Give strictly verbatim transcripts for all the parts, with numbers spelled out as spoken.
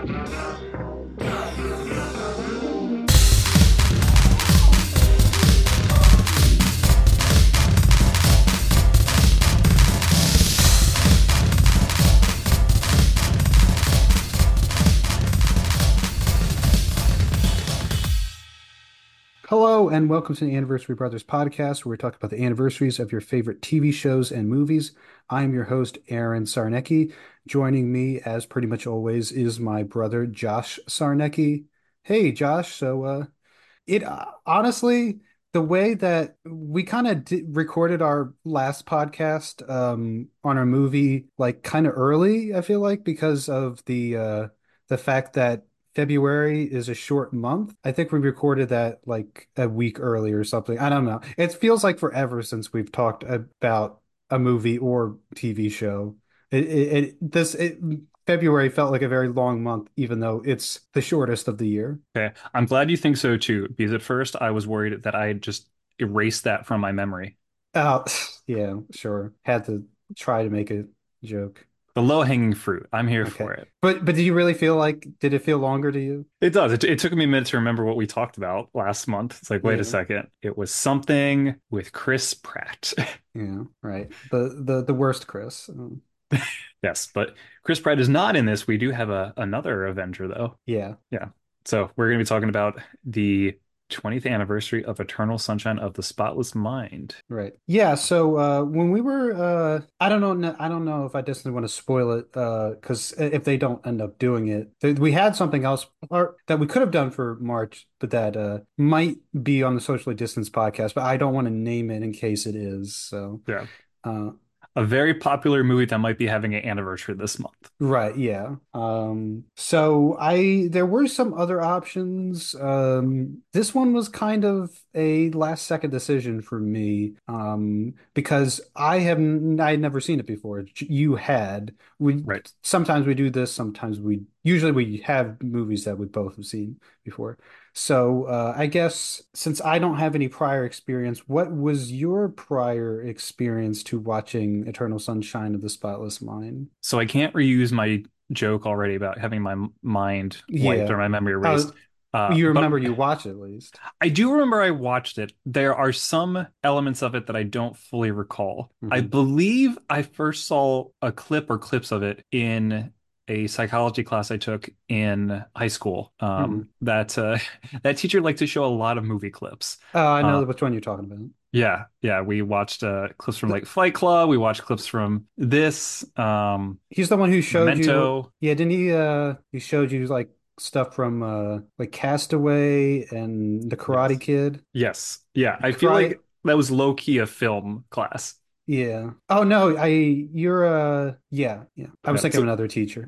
Hello, and welcome to the Anniversary Brothers podcast, where we talk about the anniversaries of your favorite T V shows and movies. I'm your host, Aaron Sarnecki. Joining me, as pretty much always, is my brother, Josh Sarnecki. Hey, Josh. So, uh, it uh, honestly, the way that we kind of d recorded our last podcast um, on our movie, like kind of early, I feel like, because of the uh, the fact that February is a short month. I think we recorded that like a week early or something. I don't know. It feels like forever since we've talked about a movie or T V show. It, it, it this it, February felt like a very long month, even though it's the shortest of the year. Okay. I'm glad you think so too, because at first I was worried that I had just erased that from my memory. Oh, yeah, sure. Had to try to make a joke. The low-hanging fruit. I'm here Okay. for it. But but did you really feel like did it feel longer to you? It does. It, it took me a minute to remember what we talked about last month. It's like, wait a Yeah. second. It was something with Chris Pratt. Yeah, right. The the the worst Chris. Um, Yes, but Chris Pratt is not in this. We do have a another Avenger though. yeah, Yeah. So we're going to be talking about the twentieth anniversary of Eternal Sunshine of the Spotless Mind. right. Yeah, so uh when we were uh I don't know I don't know if I just want to spoil it uh because if they don't end up doing it. th- We had something else or, that we could have done for March, but that uh might be on the Socially Distanced podcast, but I don't want to name it in case it is. So Yeah. uh A very popular movie that might be having an anniversary this month. Right, yeah. Um, so I there were some other options. Um, this one was kind of a last second decision for me. Um, because I haven't I had never seen it before. You had. We Right. sometimes we do this, sometimes we usually we have movies that we both have seen before. So uh, I guess since I don't have any prior experience, what was your prior experience to watching Eternal Sunshine of the Spotless Mind? So I can't reuse my joke already about having my m- mind wiped Yeah. or my memory Uh, erased. Uh, you but remember you watch at least. I do remember I watched it. There are some elements of it that I don't fully recall. I Hmm. believe I first saw a clip or clips of it in a psychology class I took in high school. Hmm. Um, that uh, that teacher liked to show a lot of movie clips. Oh, I Uh, know which one you're talking about. yeah, yeah. We watched uh, clips from The, like Fight Club. We watched clips from this, um, he's the one who showed you. Memento. Yeah, didn't he? Uh, he showed you like stuff from uh like Castaway and The Karate Yes. Kid. Yes. Yeah. I feel Karate. like that was low key a film class. Yeah. Oh no, I you're uh yeah yeah. I was No, thinking of so another teacher.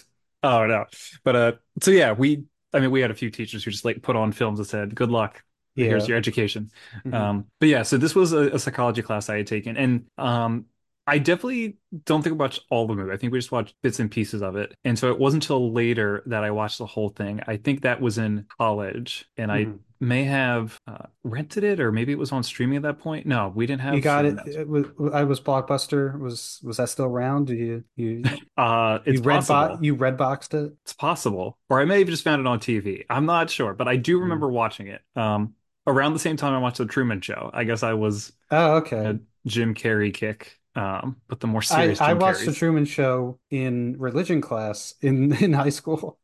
oh no. But uh so yeah, we I mean we had a few teachers who just like put on films that said, good luck. Here's Yeah. your education. Hmm. Um but yeah, so this was a, a psychology class I had taken and um I definitely don't think I watched all the movie. I think we just watched bits and pieces of it. And so it wasn't until later that I watched the whole thing. I think that was in college and I Hmm. may have uh, rented it or maybe it was on streaming at that point. No, we didn't You have got streaming it. that. It was I was Blockbuster. Was was that still around? Do you you Uh it's you red bot possible. you red boxed it? It's possible. Or I may have just found it on T V. I'm not sure, but I do Hmm. remember watching it. Um, around the same time I watched The Truman Show. I guess I was Oh, a okay. Jim Carrey kick, um, but the more I serious I Jim watched the Carreys. Truman Show in religion class in in high school.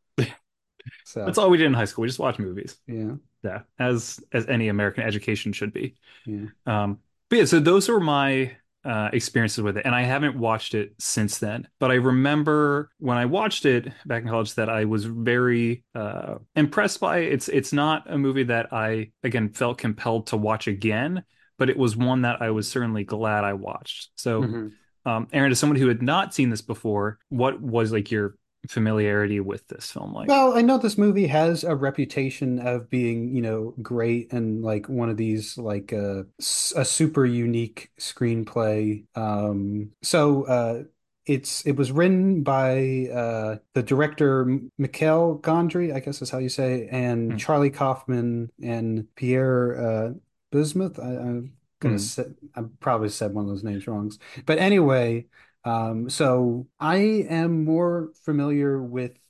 That's So, all we did in high school. We just watched movies. yeah. Yeah, as as any American education should be. Yeah. Um, but yeah, so those were my uh, experiences with it, and I haven't watched it since then. But I remember when I watched it back in college that I was very uh, impressed by it. It's it's not a movie that I again felt compelled to watch again, but it was one that I was certainly glad I watched. So, Hmm. um, Aaron, as someone who had not seen this before, what was like your familiarity with this film like? Well, I know this movie has a reputation of being, you know, great and like one of these like uh, s- a super unique screenplay. Um, so uh, it's it was written by uh, the director M- Mikhail Gondry, I guess is how you say, and Hmm. Charlie Kaufman and Pierre uh, Bismuth. I, I'm gonna Hmm. say I probably said one of those names wrong, but anyway. Um, so I am more familiar with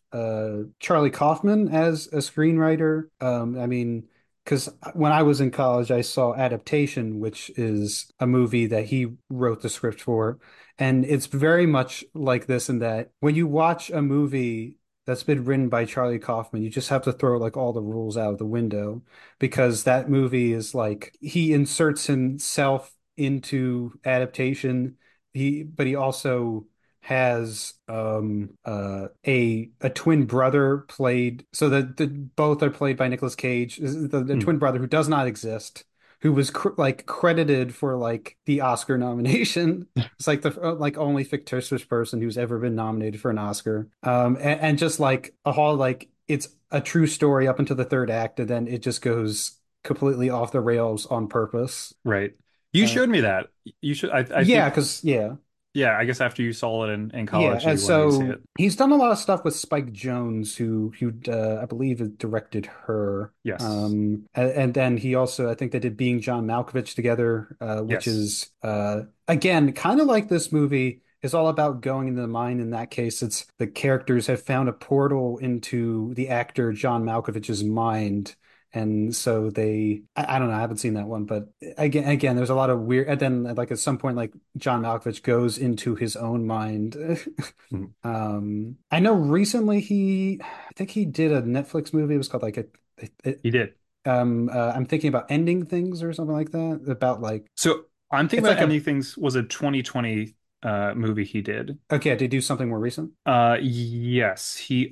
uh, Charlie Kaufman as a screenwriter. Um, I mean, because when I was in college, I saw Adaptation, which is a movie that he wrote the script for. And it's very much like this in that when you watch a movie that's been written by Charlie Kaufman, you just have to throw like all the rules out of the window because that movie is like he inserts himself into adaptation. He, but he also has um uh a a twin brother played so that the both are played by Nicolas Cage. The, the Hmm. twin brother who does not exist, who was cr like credited for like the Oscar nomination. It's like the uh, like only fictitious person who's ever been nominated for an Oscar. Um and, and just like a whole like it's a true story up until the third act, and then it just goes completely off the rails on purpose. Right. You Uh, showed me that. You should. I, I yeah, think. because yeah. Yeah. I guess after you saw it in, in Yeah, college, and you wanted to see so it. he's done a lot of stuff with Spike Jonze, who who uh, I believe has directed her. Yes. Um, and, and then he also, I think they did Being John Malkovich together, uh, which Yes. is uh, again kind of like this movie is all about going into the mind. In that case, it's the characters have found a portal into the actor John Malkovich's mind. And so they, I, I don't know, I haven't seen that one, but again, again, there's a lot of weird. And then, like at some point, like John Malkovich goes into his own mind. Mhm. Um, I know recently he, I think he did a Netflix movie. It was called like a, it, He did. um, uh, I'm thinking about ending things or something like that. About like So I'm thinking it's about like a Ending Things was a twenty twenty uh, movie he did. okay, to do something more recent. Uh, yes, he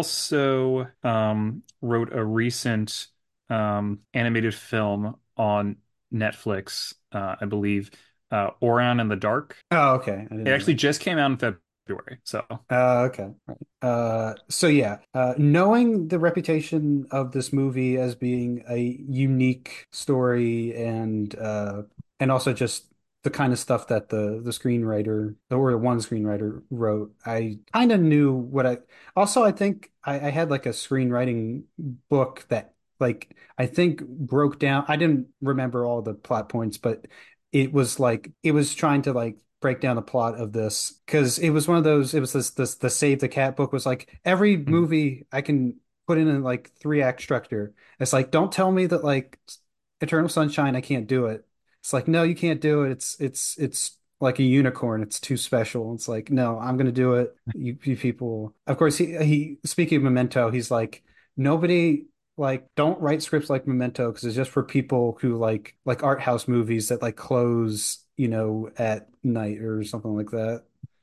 also um, wrote a recent um, animated film on Netflix, uh, I believe, uh, Orion in the Dark. Oh, okay, I didn't It know actually that. just came out in February, so Uh, okay, right. Uh, so yeah, uh, knowing the reputation of this movie as being a unique story and uh, and also just the kind of stuff that the the screenwriter or the one screenwriter wrote, I kind of knew what I. Also, I think I, I had like a screenwriting book that like I think broke down. I didn't remember all the plot points, but it was like it was trying to like break down the plot of this because it was one of those it was this this the Save the Cat book was like every mm, movie I can put in a like three act structure. It's like don't tell me that like Eternal Sunshine I can't do it. It's like no you can't do it. It's it's it's like a unicorn. It's too special. It's like no I'm gonna do it. You, you people. Of course he he speaking of Memento he's like nobody like don't write scripts like Memento because it's just for people who like like art house movies that like close, you know, at night or something like that.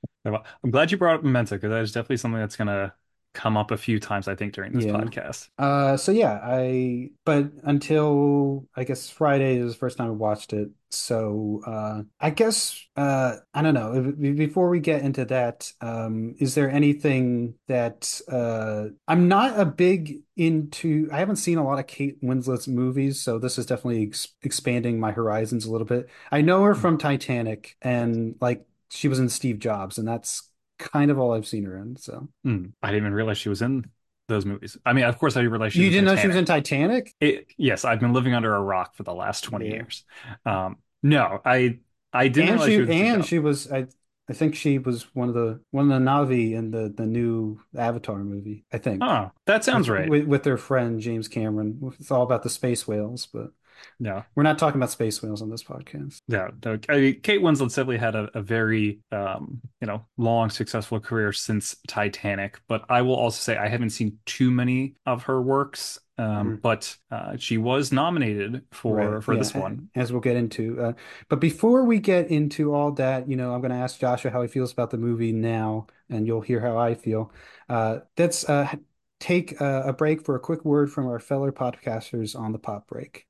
I'm glad you brought up Memento because that is definitely something that's gonna come up a few times, I think, during this Yeah. podcast. Uh, so yeah, I but until I guess Friday is the first time I watched it. So uh, I guess uh, I don't know. Be- Before we get into that, um, is there anything that uh, I'm not a big into? I haven't seen a lot of Kate Winslet's movies, so this is definitely ex expanding my horizons a little bit. I know her from Titanic, and like she was in Steve Jobs, and that's kind of all I've seen her in. So Mm, I didn't even realize she was in those movies. I mean, of course, I didn't realize she was you in didn't know she was in Titanic. Titanic? It, yes, I've been living under a rock for the last twenty Yeah. years. Um, no, I I didn't And realize she she was in Steve and Jobs. she was I I think she was one of the one of the Na'vi in the the new Avatar movie, I think. Oh, that sounds With right. with with their friend James Cameron. It's all about the space whales, but No, we're not talking about space whales on this podcast. no, no. I mean, Kate Winslet's definitely had a, a very, um, you know, long, successful career since Titanic. But I will also say I haven't seen too many of her works. Um, Mhm. but uh, she was nominated Right. for for Yeah, this a- one. as we'll get into. Uh, but before we get into all that, you know, I'm going to ask Joshua how he feels about the movie now, and you'll hear how I feel. Uh, let's uh, take a, a break for a quick word from our fellow podcasters on the Pop Break.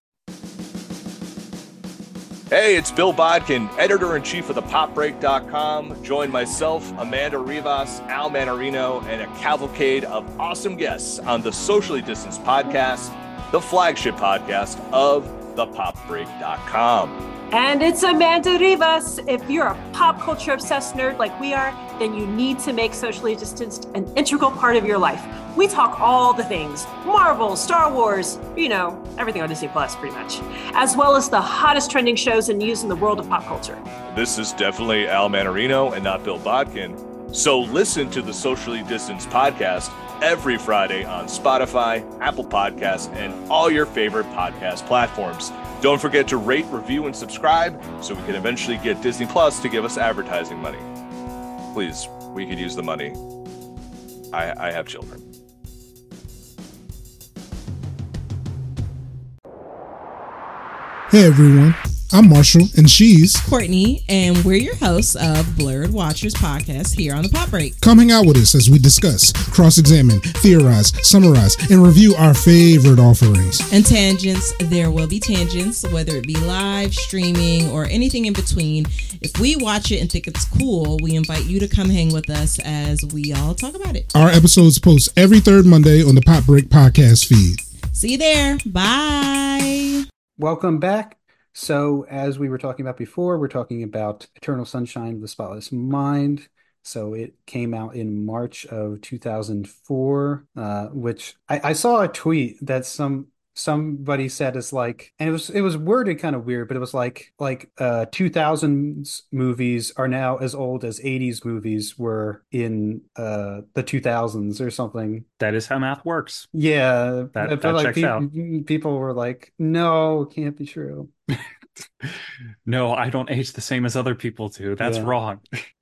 Hey, it's Bill Bodkin, editor-in-chief of the pop break dot com. Join myself, Amanda Rivas, Al Manarino, and a cavalcade of awesome guests on the Socially Distanced Podcast, the flagship podcast of the pop break dot com. And it's Amanda Rivas. If you're a pop culture obsessed nerd like we are, then you need to make Socially Distanced an integral part of your life. We talk all the things, Marvel, Star Wars, you know, everything on Disney Plus pretty much, as well as the hottest trending shows and news in the world of pop culture. This is definitely Al Manarino and not Bill Bodkin. So listen to the Socially Distanced Podcast every Friday on Spotify, Apple Podcasts, and all your favorite podcast platforms. Don't forget to rate, review, and subscribe so we can eventually get Disney Plus to give us advertising money. Please, we could use the money. I, I have children. Hey everyone, I'm Marshall and she's Courtney, and we're your hosts of Blurred Watchers podcast here on the Pop Break. Come hang out with us as we discuss, cross-examine, theorize, summarize, and review our favorite offerings. And tangents, there will be tangents, whether it be live, streaming, or anything in between. If we watch it and think it's cool, we invite you to come hang with us as we all talk about it. Our episodes post every third Monday on the Pop Break podcast feed. See you there. Bye. Welcome back. So, as we were talking about before, we're talking about Eternal Sunshine of the Spotless Mind. So, it came out in March of two thousand four, uh, which I, I saw a tweet that some somebody said is like, and it was it was worded kind of weird, but it was like like uh, two thousands movies are now as old as eighties movies were in uh, the two thousands or something. That is how math works. Yeah, That, but that like checks pe- out. people were like, no, it can't be true. No, I don't age the same as other people do. That's Yeah. wrong.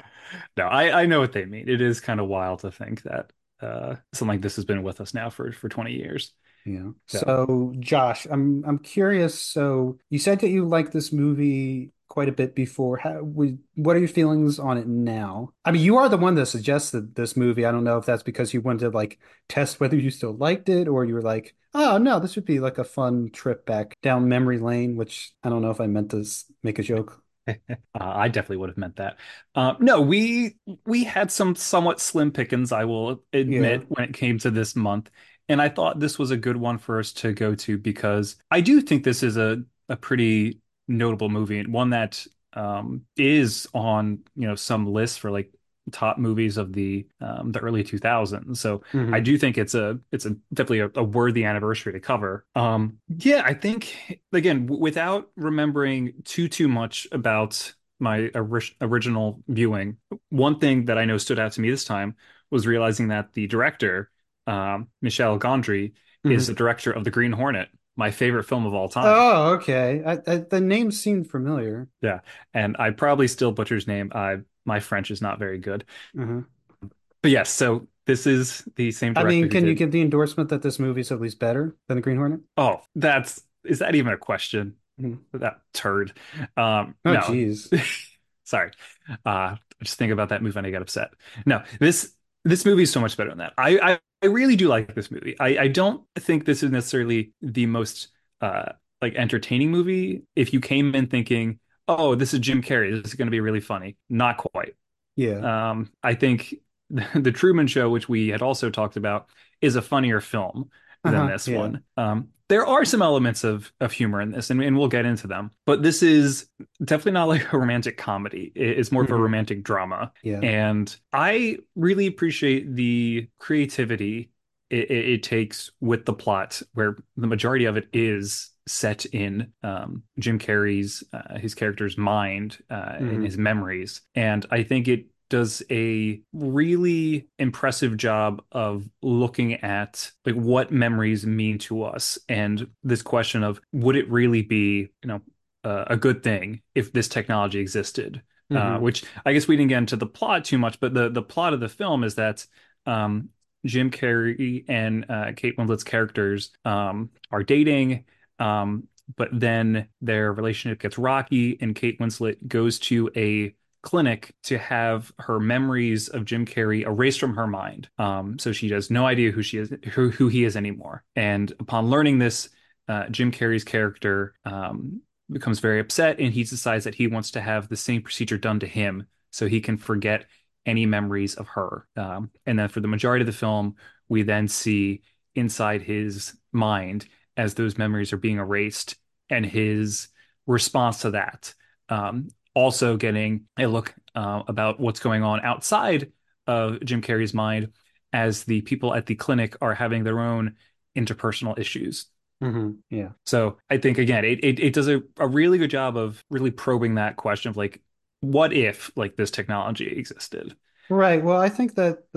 No, I, I know what they mean. It is kind of wild to think that uh, something like this has been with us now for, for twenty years. Yeah. Yeah. So, Josh, I'm I'm curious. So, you said that you liked this movie quite a bit before. How, would, what are your feelings on it now? I mean, you are the one that suggested this movie. I don't know if that's because you wanted to like test whether you still liked it, or you were like, oh no, this would be like a fun trip back down memory lane, which I don't know if I meant to s- make a joke. Uh, I definitely would have meant that. Uh, no, we we had some somewhat slim pickings, I will admit, Yeah. when it came to this month. And I thought this was a good one for us to go to because I do think this is a, a pretty notable movie and one that um, is on, you know, some lists for like top movies of the um, the early two thousands. So I Mhm. do think it's a it's a definitely a, a worthy anniversary to cover. Um, yeah, I think again w- without remembering too too much about my ori- original viewing, one thing that I know stood out to me this time was realizing that the director, um, Michel Gondry, is the Mhm. director of The Green Hornet, my favorite film of all time. Oh, okay. I, I, the name seemed familiar. Yeah, and I probably still butcher his name. I my French is not very good, Mhm. but yes. So this is the same I director mean, who can you did. give the endorsement that this movie is at least better than The Green Hornet? Oh, that's is that even a question? Mhm. That turd. Um, Oh, no, geez. sorry. Uh, just think about that movie and I get upset. No, this this movie is so much better than that. I I, I really do like this movie. I I don't think this is necessarily the most uh like entertaining movie. If you came in thinking, oh, this is Jim Carrey, this is going to be really funny. Not quite. Yeah. Um, I think the Truman Show, which we had also talked about, is a funnier film than Uh-huh. this Yeah. one. Um, there are some elements of of humor in this, and, and we'll get into them. But this is definitely not like a romantic comedy. It- It's more of a Mhm. romantic drama, Yeah. and I really appreciate the creativity it, it, it takes with the plot, where the majority of it is set in um, Jim Carrey's uh, his character's mind uh, in Mhm. his memories, and I think it does a really impressive job of looking at like what memories mean to us and this question of would it really be, you know, uh, a good thing if this technology existed? Uh, Mhm. which I guess we didn't get into the plot too much, but the the plot of the film is that um, Jim Carrey and uh, Kate Winslet's characters um, are dating. Um, but then their relationship gets rocky, and Kate Winslet goes to a clinic to have her memories of Jim Carrey erased from her mind. Um, so she has no idea who she is, who, who he is anymore. And upon learning this, uh, Jim Carrey's character um, becomes very upset, and he decides that he wants to have the same procedure done to him so he can forget any memories of her. Um, and then for the majority of the film, we then see inside his mind as those memories are being erased and his response to that. Um, also getting a look uh, about what's going on outside of Jim Carrey's mind as the people at the clinic are having their own interpersonal issues. Mhm. Yeah. So I think again, it it, it does a, a really good job of really probing that question of like, what if like this technology existed? Right. Well, I think that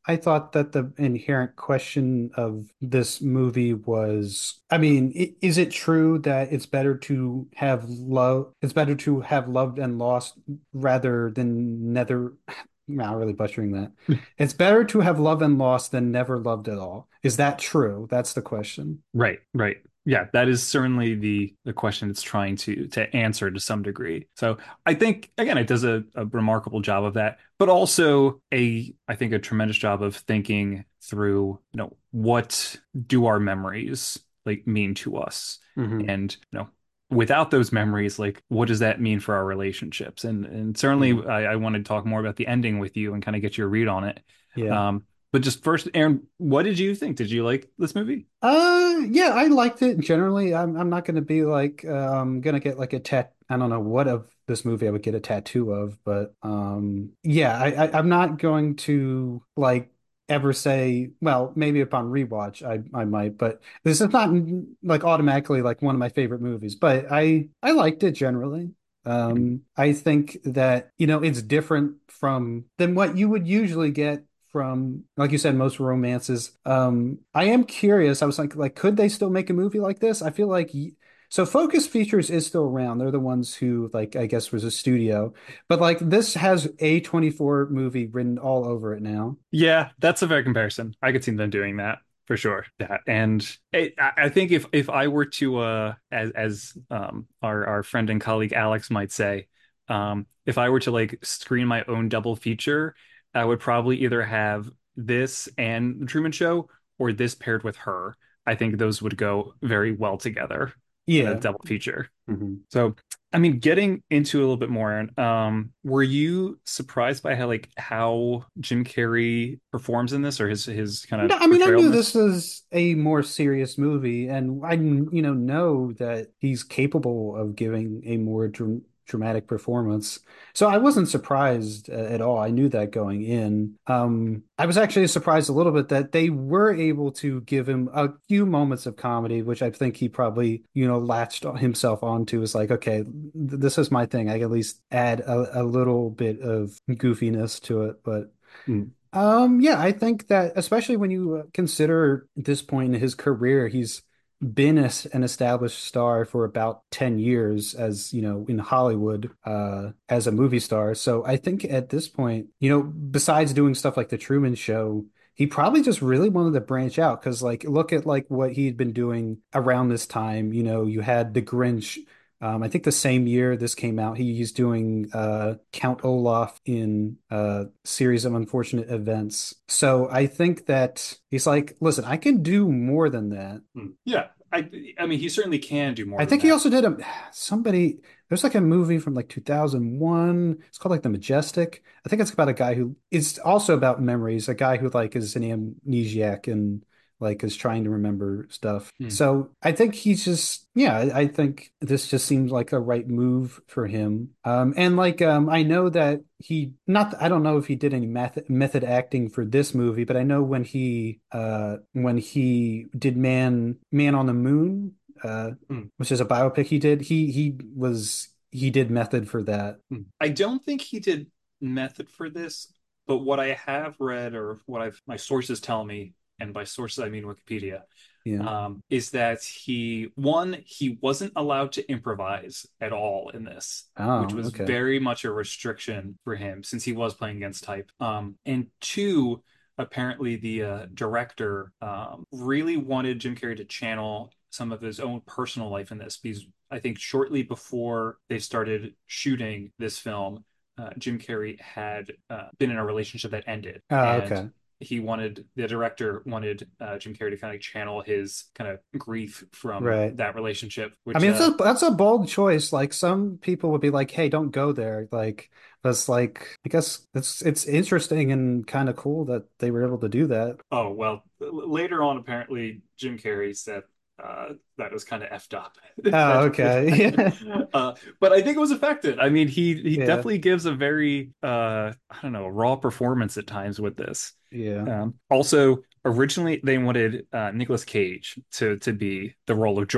I thought that the inherent question of this movie was, I mean, i- is it true that it's better to have love, it's better to have loved and lost rather than never, not really butchering that. It's better to have loved and lost than never loved at all. Is that true? That's the question. Right, right. Yeah, that is certainly the the question it's trying to to answer to some degree. So I think again it does a, a remarkable job of that, but also a I think a tremendous job of thinking through, you know, what do our memories like mean to us? Hmm. And you know, without those memories, like what does that mean for our relationships? And and certainly Yeah. I, I want to talk more about the ending with you and kind of get your read on it. Yeah. Um, but just first, Aaron, what did you think? Did you like this movie? Uh, yeah, I liked it generally. I'm I'm not gonna be like um gonna get like a tat. I don't know what of this movie I would get a tattoo of, but um yeah, I, I I'm not going to like ever say. Well, maybe upon rewatch I I might, but this is not like automatically like one of my favorite movies. But I I liked it generally. Um, I think that, you know, it's different from than what you would usually get from, like you said, most romances. Um, I am curious. I was like, like, could they still make a movie like this? I feel like y- so Focus Features is still around. They're the ones who, like, I guess was a studio, but like this has A twenty-four movie written all over it now. Yeah, that's a fair comparison. I could see them doing that for sure. That and it, I I think if if I were to uh as as um our our friend and colleague Alex might say, um if I were to like screen my own double feature, I would probably either have this and The Truman Show or this paired with Her. I think those would go very well together in a Yeah. double feature. Mhm. So, I mean, getting into a little bit more, Aaron, um, were you surprised by how like how Jim Carrey performs in this or his his kind No, of I mean, I portrayal in knew this? this was a more serious movie, and I, you know, know that he's capable of giving a more dr dramatic performance. So I wasn't surprised uh, at all. I knew that going in. Um, I was actually surprised a little bit that they were able to give him a few moments of comedy, which I think he probably, you know, latched on- himself onto. Is like, okay, th this is my thing. I can at least add a, a little bit of goofiness to it, but. Mm. Um, yeah, I think that especially when you uh, consider this point in his career, he's been a, an established star for about ten years as, you know, in Hollywood, uh, as a movie star. So I think at this point, you know, besides doing stuff like The Truman Show, he probably just really wanted to branch out because like look at like what he'd been doing around this time. You know, you had The Grinch. Um, I think the same year this came out, he's doing uh, Count Olaf in a series of unfortunate events. So I think that he's like, listen, I can do more than that. Mm. Yeah, I I mean, he certainly can do more I than think he that. also did a somebody. There's like a movie from like two thousand one. It's called like The Majestic. I think it's about a guy who is also about memories. A guy who like is an amnesiac and like is trying to remember stuff. Mm. So I think he's just yeah. I, I think this just seems like a right move for him. Um, and like um, I know that he not. I don't know if he did any method method acting for this movie, but I know when he uh when he did Man Man on the Moon uh, Mm. which is a biopic he did. He he was he did method for that. Mm. I don't think he did method for this, but what I have read or what I've my sources tell me, and by sources I mean Wikipedia, Yeah. um, is that he, one, he wasn't allowed to improvise at all in this, which Oh, was okay. very much a restriction for him since he was playing against type. Um, and two, apparently the uh, director um, really wanted Jim Carrey to channel some of his own personal life in this because I think shortly before they started shooting this film, uh, Jim Carrey had uh, been in a relationship that ended, Oh, and okay. he wanted the director wanted uh, Jim Carrey to kind of channel his kind of grief from Right. that relationship, I which mean, it's uh, a, that's a bold choice. Like some people would be like, "Hey, don't go there." Like, that's like, I guess it's it's interesting and kind of cool that they were able to do that. oh well. Later on, apparently Jim Carrey said uh, that was kind of effed up. Oh, That- okay. uh, but I think it was affected. I mean, he he Yeah. definitely gives a very uh, I don't know, raw performance at times with this. Yeah. Um, also, originally they wanted uh, Nicolas Cage to to be the role of Joel,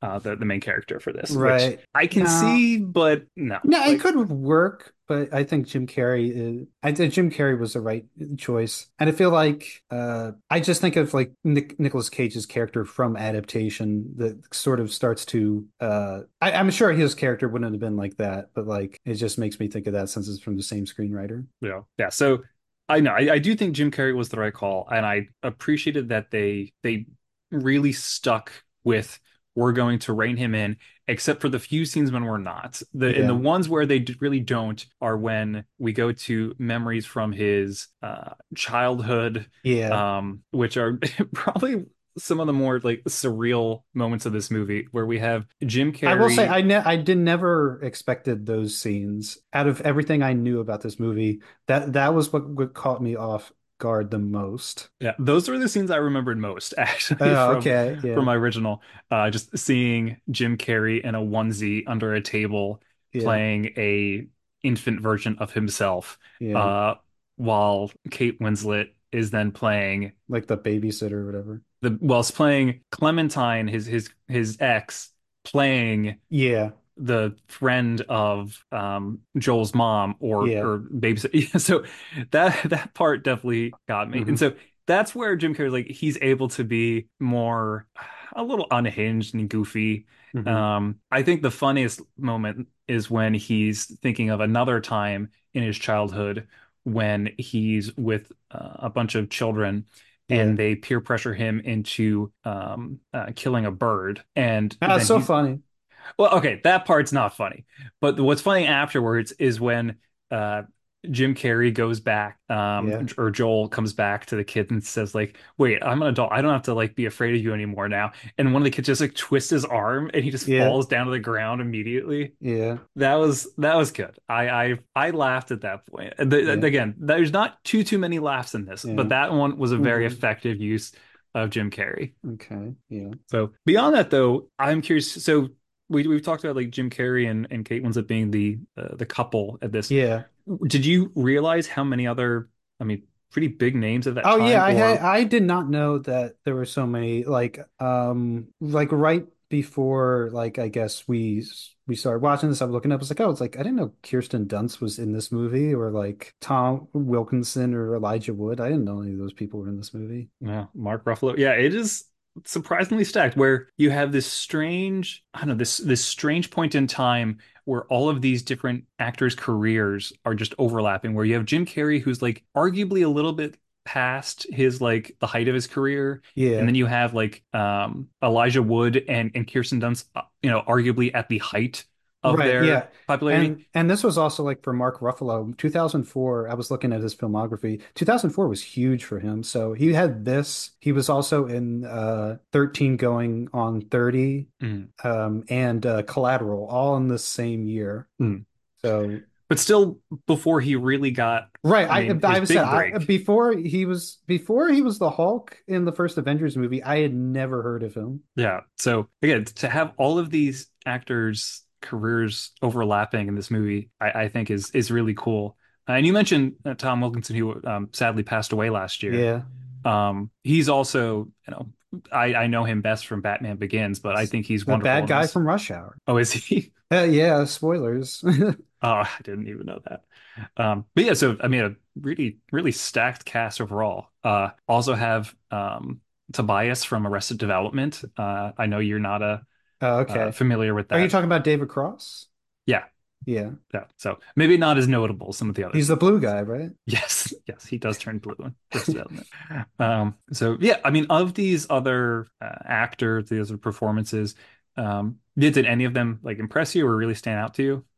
uh, the the main character for this, which Right. I can No, see, but no, no, it like could work, but I think Jim Carrey is, I think Jim Carrey was the right choice. And I feel like uh I just think of like Nick, Nicolas Cage's character from Adaptation that sort of starts to uh I, I'm sure his character wouldn't have been like that, but like it just makes me think of that since it's from the same screenwriter. yeah, yeah. So I know I, I do think Jim Carrey was the right call, and I appreciated that they they really stuck with we're going to rein him in, except for the few scenes when we're not. The and the Yeah. ones where they d- really don't are when we go to memories from his uh, childhood, Yeah. um, which are probably some of the more like surreal moments of this movie, where we have Jim I will say Carrey. I ne I did never expected those scenes. Out of everything I knew about this movie, that that was what, what caught me off guard the most. Yeah, those were the scenes I remembered most, actually, Oh, from okay. from Yeah. my original. Uh, just seeing Jim Carrey in a onesie under a table Yeah. playing a infant version of himself, Yeah. uh, while Kate Winslet is then playing Like the babysitter or whatever. the whilst playing Clementine, his his his ex, playing Yeah. the friend of um Joel's mom or Yeah. or babysit. So that that part definitely got me. And Hmm. so that's where Jim Carrey like he's able to be more a little unhinged and goofy. Hmm. Um I think the funniest moment is when he's thinking of another time in his childhood when he's with uh, a bunch of children Yeah. and they peer pressure him into um uh, killing a bird and That's then so he's funny. well, okay, that part's not funny. But what's funny afterwards is when uh Jim Carrey goes back, um, Yeah. or Joel comes back to the kid and says, like, wait, I'm an adult. I don't have to like be afraid of you anymore now. And one of the kids just like twists his arm and he just Yeah. falls down to the ground immediately. Yeah. That was that was good. I I I laughed at that point. And the, Yeah. again, there's not too too many laughs in this, but Yeah. that one was a very Hmm. effective use of Jim Carrey. Okay. Yeah. So beyond that, though, I'm curious. So we we've talked about like Jim Carrey and and Kate Winslet being the uh, the couple at this. Yeah. Did you realize how many other, I mean, pretty big names at that Oh yeah, time? I had Or I did not know that there were so many like um like right before like I guess we we started watching this, I'm looking up, I was like, oh, it's like I didn't know Kirsten Dunst was in this movie or like Tom Wilkinson or Elijah Wood. I didn't know any of those people were in this movie. yeah, Mark Ruffalo. Yeah, it is surprisingly stacked. Where you have this strange, I don't know, this this strange point in time where all of these different actors' careers are just overlapping. Where you have Jim Carrey, who's like arguably a little bit past his like the height of his career, and Yeah. then you have like um Elijah Wood and and Kirsten Dunst, uh, you know, arguably at the height of Right, their yeah. popularity. And and this was also like for Mark Ruffalo, two thousand four, I was looking at his filmography. two thousand four was huge for him. So he had this. He was also in uh thirteen going on thirty Mm. um and uh Collateral all in the same year. Mm. So But still, before he really got, right, I I mean, I his was said big I break. before he was before he was the Hulk in the first Avengers movie, I had never heard of him. Yeah. So again, to have all of these actors' careers overlapping in this movie, I, I think is is really cool. Uh, and you mentioned uh, Tom Wilkinson, who um, sadly passed away last year. Yeah. Um, he's also, you know, I, I know him best from Batman Begins, but I think he's The wonderful bad in guy this. from Rush Hour. Oh, is he? Uh, yeah, spoilers. Oh, I didn't even know that. Um, but yeah, so I mean, a really, really stacked cast overall. Uh, also have um, Tobias from Arrested Development. Uh, I know you're not a Oh, uh, okay. familiar with Are you that. talking about David Cross? Yeah, Yeah. yeah. So maybe not as notable as some of the He's others. the blue guy, right? Yes, yes, he does turn blue in Arrested Development. Um, so yeah, I mean, of these other uh, actors, these other performances, um, did did any of them like impress you or really stand out to you?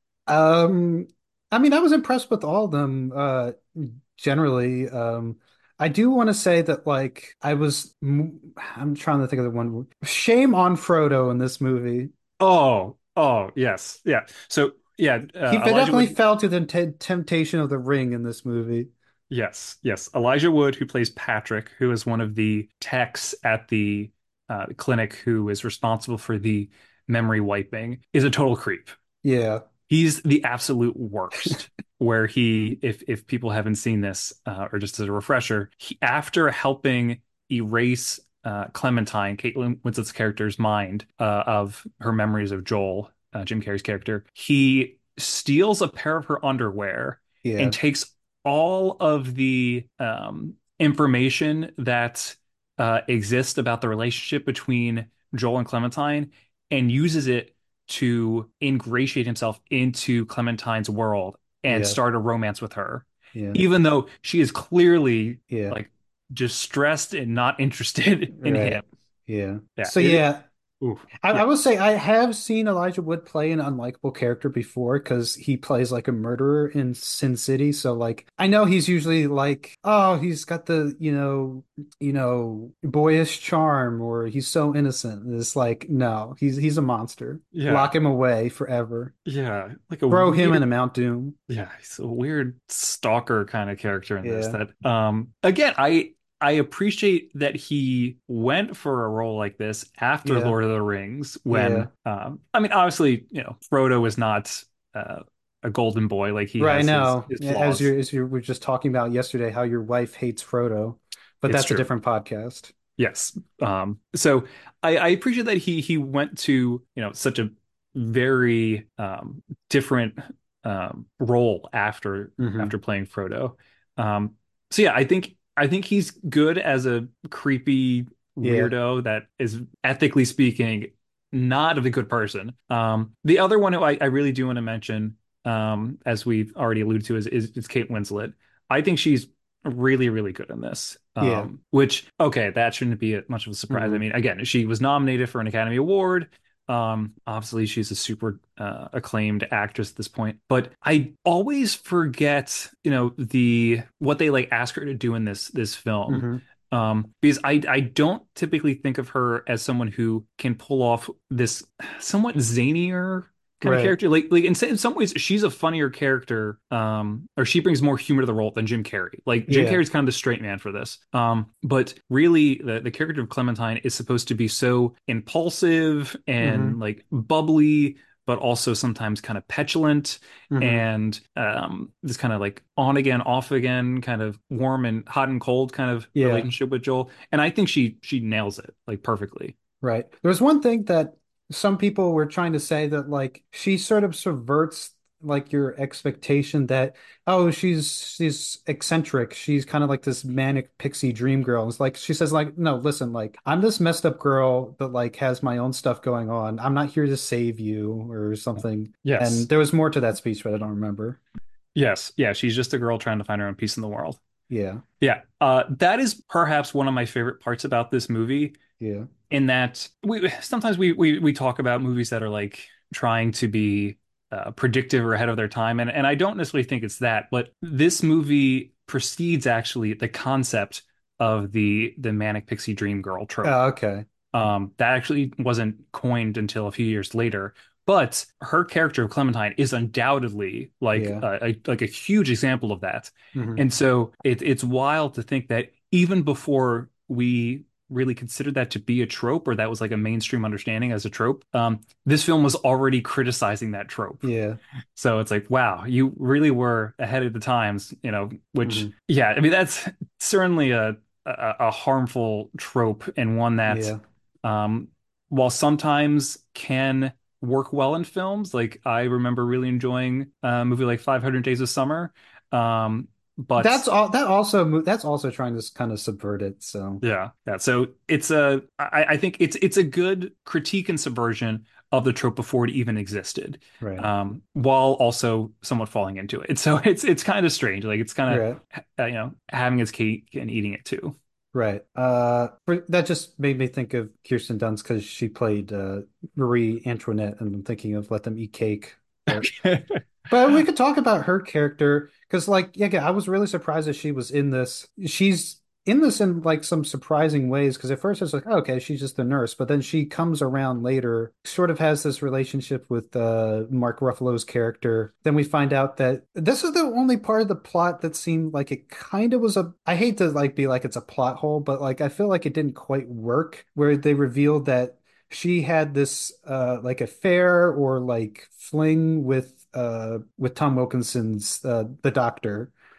Um, I mean, I was impressed with all of them, uh, generally. Um, I do want to say that, like, I was, I'm trying to think of the one. Shame on Frodo in this movie. Oh, oh, yes, yeah. So yeah, He uh, Elijah definitely Wood. fell to the te temptation of the ring in this movie. Yes, yes. Elijah Wood, who plays Patrick, who is one of the techs at the uh, clinic who is responsible for the memory wiping, is a total creep. Yeah. He's the absolute worst. Where he, if if people haven't seen this, uh, or just as a refresher, he after helping erase uh, Clementine, Kate Winslet's character's mind uh, of her memories of Joel, uh, Jim Carrey's character, he steals a pair of her underwear and Yeah. takes all of the um, information that uh, exists about the relationship between Joel and Clementine and uses it to ingratiate himself into Clementine's world and Yeah. start a romance with her, Yeah. even though she is clearly Yeah. like distressed and not interested in Right. him. Yeah. Yeah. So It, yeah, oof. I, Yeah. I will say I have seen Elijah Wood play an unlikable character before because he plays like a murderer in Sin City. So like I know he's usually like, oh, he's got the, you know, you know, boyish charm or he's so innocent. And it's like, no, he's he's a monster. Yeah. Lock him away forever. Yeah. Like a Throw him in weird, a Mount Doom. yeah, he's a weird stalker kind of character in this Yeah. that um again, I I appreciate that he went for a role like this after Yeah. Lord of the Rings Yeah. when um I mean obviously, you know, Frodo is not uh, a golden boy, like he Right has his now, his as flaws. you as you were just talking about yesterday, how your wife hates Frodo, but It's that's a true. different podcast. Yes. Um, so I, I appreciate that he he went to, you know, such a very um, different um, role after Hmm. after playing Frodo. Um, so yeah, I think I think he's good as a creepy Yeah. weirdo that is ethically speaking not a good person. Um, the other one who I, I really do want to mention, um, as we've already alluded to, is, is is Kate Winslet. I think she's really, really good in this. Yeah. Um, which, okay, that shouldn't be a, much of a surprise. I Hmm. mean, again, she was nominated for an Academy Award. Um, obviously, she's a super uh, acclaimed actress at this point, but I always forget, you know, the what they like ask her to do in this this film. Hmm. Um, because I I don't typically think of her as someone who can pull off this somewhat zanier kind of Right. character. Like like in, in some ways, she's a funnier character, um, or she brings more humor to the role than Jim Carrey. Like Jim Yeah. Carrey's kind of the straight man for this. Um, but really, the the character of Clementine is supposed to be so impulsive Hmm. and like bubbly, but also sometimes kind of petulant Hmm. and um, this kind of like on again, off again, kind of warm and hot and cold kind of Yeah. relationship with Joel. And I think she she nails it like perfectly. Right. There was one thing that some people were trying to say that like she sort of subverts like your expectation that oh she's she's eccentric, she's kind of like this manic pixie dream girl. It's like she says like no, listen, like I'm this messed up girl that like has my own stuff going on. I'm not here to save you or something. And Yes. there was more to that speech, but I don't remember. Yes. Yeah. She's just a girl trying to find her own peace in the world. Yeah. Yeah. Uh, that is perhaps one of my favorite parts about this movie, Yeah. in that we sometimes we we we talk about movies that are like trying to be uh, predictive or ahead of their time, and and I don't necessarily think it's that, but this movie precedes actually the concept of the the manic pixie dream girl trope. Oh, okay. Um, that actually wasn't coined until a few years later. But her character of Clementine is undoubtedly like Yeah. a, a like a huge example of that. Hmm. And so it, it's wild to think that even before we really considered that to be a trope, or that was like a mainstream understanding as a trope, um, this film was already criticizing that trope. Yeah. So it's like, wow, you really were ahead of the times, you know, which, Hmm. yeah, I mean, that's certainly a, a, a harmful trope, and one that, Yeah. um, while sometimes can work well in films, like I remember really enjoying a movie like five hundred Days of Summer. Um, but That's all that also mo- that's also trying to kind of subvert it. So yeah, yeah. So it's a, I, I think it's it's a good critique and subversion of the trope before it even existed, right. um, while also somewhat falling into it. So it's it's kind of strange. Like it's kind Right. of uh, you know, having its cake and eating it too. Right. Uh, for, that just made me think of Kirsten Dunst because she played uh, Marie Antoinette, and I'm thinking of Let Them Eat Cake. But but we could talk about her character because, like, yeah, yeah, I was really surprised that she was in this. She's in this in like some surprising ways because at first it's like, oh, okay, she's just a nurse, but then she comes around later, sort of has this relationship with uh, Mark Ruffalo's character. Then we find out that this is the only part of the plot that seemed like it kind of was a. I hate to like be like it's a plot hole, but like I feel like it didn't quite work where they revealed that she had this uh like affair or like fling with uh with Tom Wilkinson's uh the doctor. Mhm.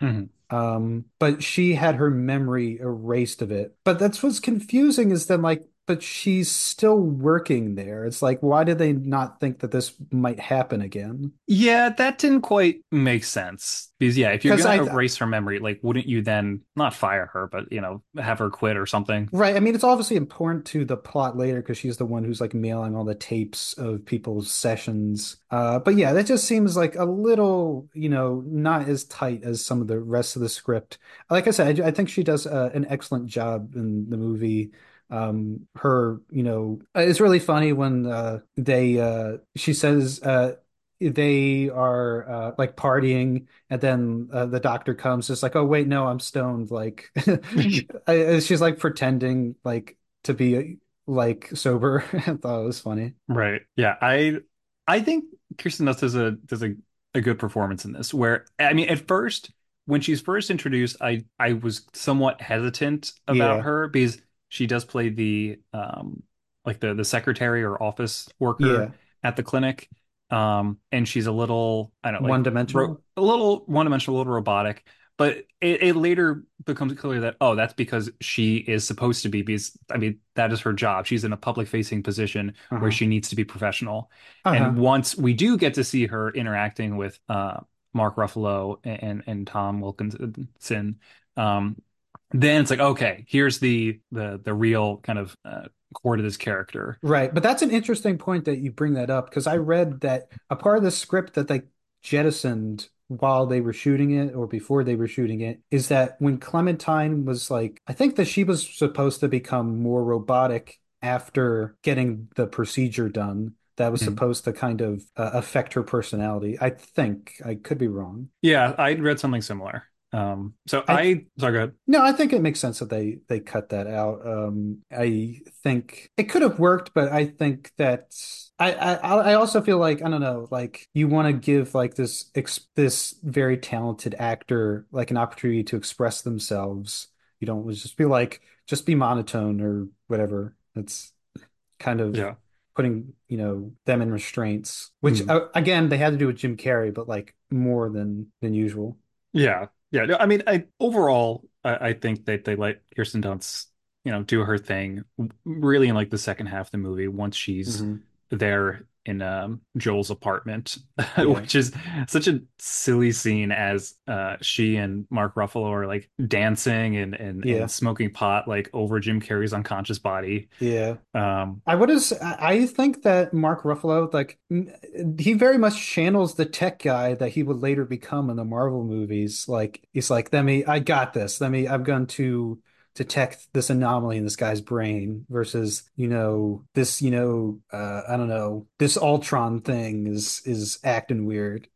Um, but she had her memory erased of it. But that's what's confusing is then like, but she's still working there. It's like, why did they not think that this might happen again? Yeah, that didn't quite make sense. Because yeah, if you're Because I, gonna erase her memory, like wouldn't you then not fire her, but you know, have her quit or something? right. I mean, it's obviously important to the plot later because she's the one who's like mailing all the tapes of people's sessions. Uh, but yeah, that just seems like a little, you know, not as tight as some of the rest of the script. Like I said, I, I think she does uh, an excellent job in the movie. Um, her, you know, it's really funny when uh, they, uh, she says, uh, they are uh, like partying, and then uh, the doctor comes. It's like, oh wait, no, I'm stoned. Like, I, she's like pretending like to be like sober. I thought it was funny. Right. Yeah. I I think Kirsten Dunst does a does a, a good performance in this. Where I mean, at first, when she's first introduced, I I was somewhat hesitant about Yeah, her because she does play the um like the the secretary or office worker yeah, at the clinic. Um, and she's a little, I don't know, one like ro dimensional. a little one-dimensional, a little robotic. But it, it later becomes clear that, oh, that's because she is supposed to be, because I mean, that is her job. She's in a public facing position where Uh-huh. she needs to be professional. And Uh-huh. once we do get to see her interacting with uh, Mark Ruffalo and and Tom Wilkinson, um, then it's like, okay, here's the the the real kind of uh, core to this character. Right. But that's an interesting point that you bring that up because I read that a part of the script that they jettisoned while they were shooting it or before they were shooting it is that when Clementine was like, I think that she was supposed to become more robotic after getting the procedure done. That was Mhm. supposed to kind of uh, affect her personality. I think I could be wrong. Yeah, I read something similar. Um, so I I, sorry, go ahead. No, I think it makes sense that they they cut that out. Um, I think it could have worked, but I think that I I I also feel like I don't know, like you want to give like this ex this very talented actor like an opportunity to express themselves. You don't just be like just be monotone or whatever. It's kind of Yeah. putting, you know, them in restraints, which Mhm. uh, again they had to do with Jim Carrey, but like more than than usual. Yeah. Yeah. No, I mean, I overall, I, I think that they let Kirsten Dunst, you know, do her thing really in like the second half of the movie once she's Hmm. there in um, Joel's apartment, Yeah. which is such a silly scene as uh, she and Mark Ruffalo are like dancing and and and Yeah. smoking pot like over Jim Carrey's unconscious body. Yeah. Um, I would have, s- I I think that Mark Ruffalo, like, n- he very much channels the tech guy that he would later become in the Marvel movies. Like, he's like, let me, I got this. Let me, I'm going to detect this anomaly in this guy's brain versus, you know, this, you know, uh, I don't know, this Ultron thing is, is acting weird.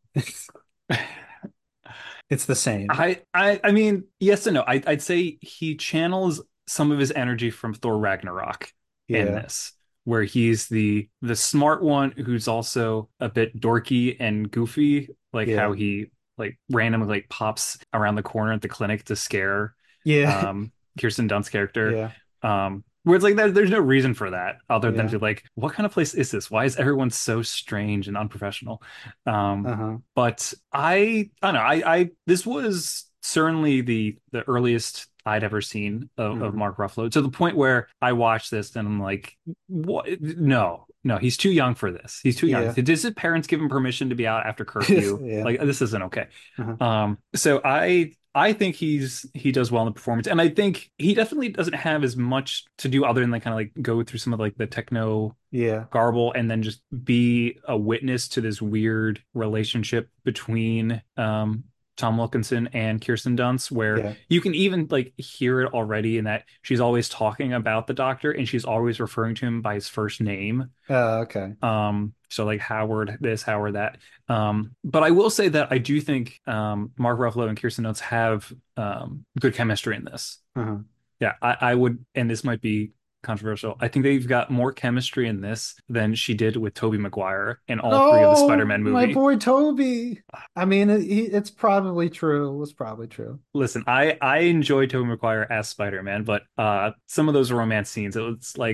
It's the same. I I I mean, yes and no. I I'd say he channels some of his energy from Thor Ragnarok in Yeah. this, where he's the the smart one who's also a bit dorky and goofy, like Yeah. how he like randomly like pops around the corner at the clinic to scare Yeah. um Kirsten Dunst's character. Yeah. Um where it's like there, there's no reason for that other than Yeah. to like, what kind of place is this? Why is everyone so strange and unprofessional? Um Uh-huh. but I I don't know. I I this was certainly the the earliest I'd ever seen of, of Uh-huh. Mark Ruffalo to the point where I watched this and I'm like, what? No, no, he's too young for this. He's too young. Yeah. Did his parents give him permission to be out after curfew? Yeah. Like this isn't okay. Uh-huh. Um, so I I think he's he does well in the performance, and I think he definitely doesn't have as much to do other than like kind of like go through some of like the techno Yeah. garble and then just be a witness to this weird relationship between um Tom Wilkinson and Kirsten Dunst, where Yeah. you can even like hear it already in that she's always talking about the doctor and she's always referring to him by his first name. Uh, okay. Um, so like Howard this, Howard that. Um, but I will say that I do think um Mark Ruffalo and Kirsten Dunst have um good chemistry in this. Uh-huh. Yeah, I, I would, and this might be controversial. I think they've got more chemistry in this than she did with Tobey Maguire in all three of the Oh, Spider-Man my movie. boy Toby. I mean, it, he, it's probably true. It's probably true. Listen, I I enjoy Tobey Maguire as Spider-Man, but uh some of those romance scenes, it was like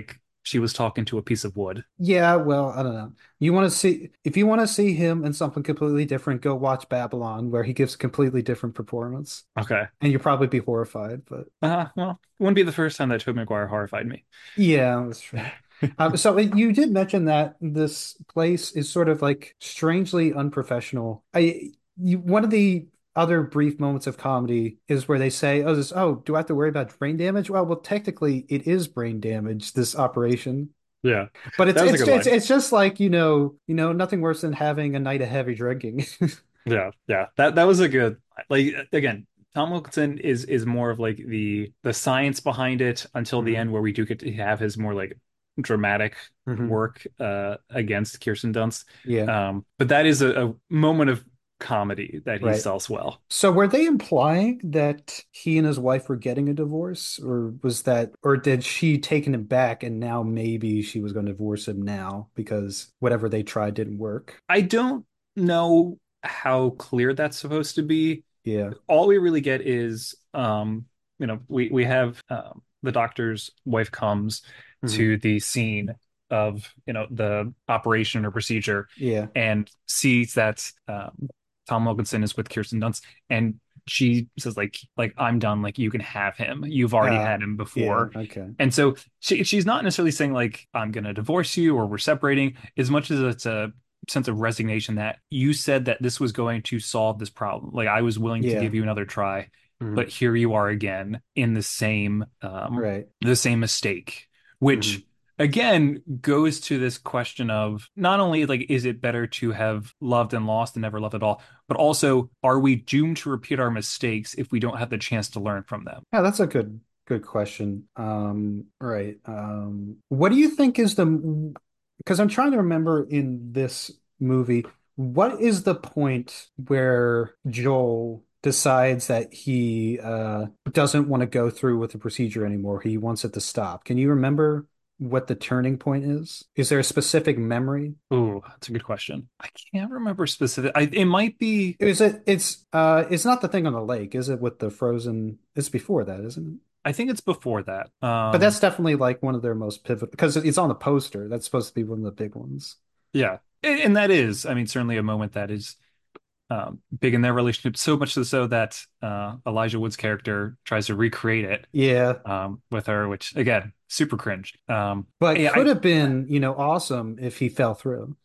she was talking to a piece of wood. Yeah, well, I don't know. You want to see if you want to see him in something completely different, go watch Babylon, where he gives a completely different performance, Okay. and you'll probably be horrified. But Uh, well, it wouldn't be the first time that Tobey Maguire horrified me. yeah, that's true. Um, so it, you did mention that this place is sort of like strangely unprofessional. I you, one of the other brief moments of comedy is where they say, "Oh, this, oh, do I have to worry about brain damage?" Well, well, technically, it is brain damage, this operation. Yeah, But it's that was a it's good it's line. it's just like, you know, you know, nothing worse than having a night of heavy drinking. Yeah, yeah. That that was a good like again, Tom Wilkinson is is more of like the the science behind it until the Mhm. end where we do get to have his more like dramatic Mhm. work uh against Kirsten Dunst. Yeah, Um, but that is a, a moment of comedy that he right. sells well. So were they implying that he and his wife were getting a divorce, or was that, or did she taken him back and now maybe she was going to divorce him now because whatever they tried didn't work? I don't know how clear that's supposed to be. Yeah. All we really get is um, you know, we we have um, the doctor's wife comes Hmm. to the scene of, you know, the operation or procedure Yeah. and sees that um, Tom Wilkinson is with Kirsten Dunst, and she says like like I'm done, like you can have him. You've already Uh, had him yeah. before. Okay. And so she she's not necessarily saying like I'm gonna divorce you or we're separating, as much as it's a sense of resignation that you said that this was going to solve this problem. Like I was willing to Yeah. give you another try, Hmm. but here you are again in the same um Right. the same mistake, Hmm. which again goes to this question of not only like is it better to have loved and lost and never loved at all, but also are we doomed to repeat our mistakes if we don't have the chance to learn from them? Yeah, that's a good good question. Um, right. Um, what do you think is the, because I'm trying to remember in this movie, what is the point where Joel decides that he uh doesn't want to go through with the procedure anymore? He wants it to stop. Can you remember what the turning point is? Is there a specific memory? Ooh, that's a good question. I can't remember specific. I, it might be. Is it it's uh it's not the thing on the lake, is it, with the frozen, it's before that, isn't it? I think it's before that. But Um, that's definitely like one of their most pivotal because it's on the poster. That's supposed to be one of the big ones. yeah, and, and that is, I mean, certainly a moment that is um, big in their relationship. So much so that uh, Elijah Wood's character tries to recreate it Yeah, um, with her, which again, super cringe. Um, but yeah, could I, have been, you know, awesome if he fell through.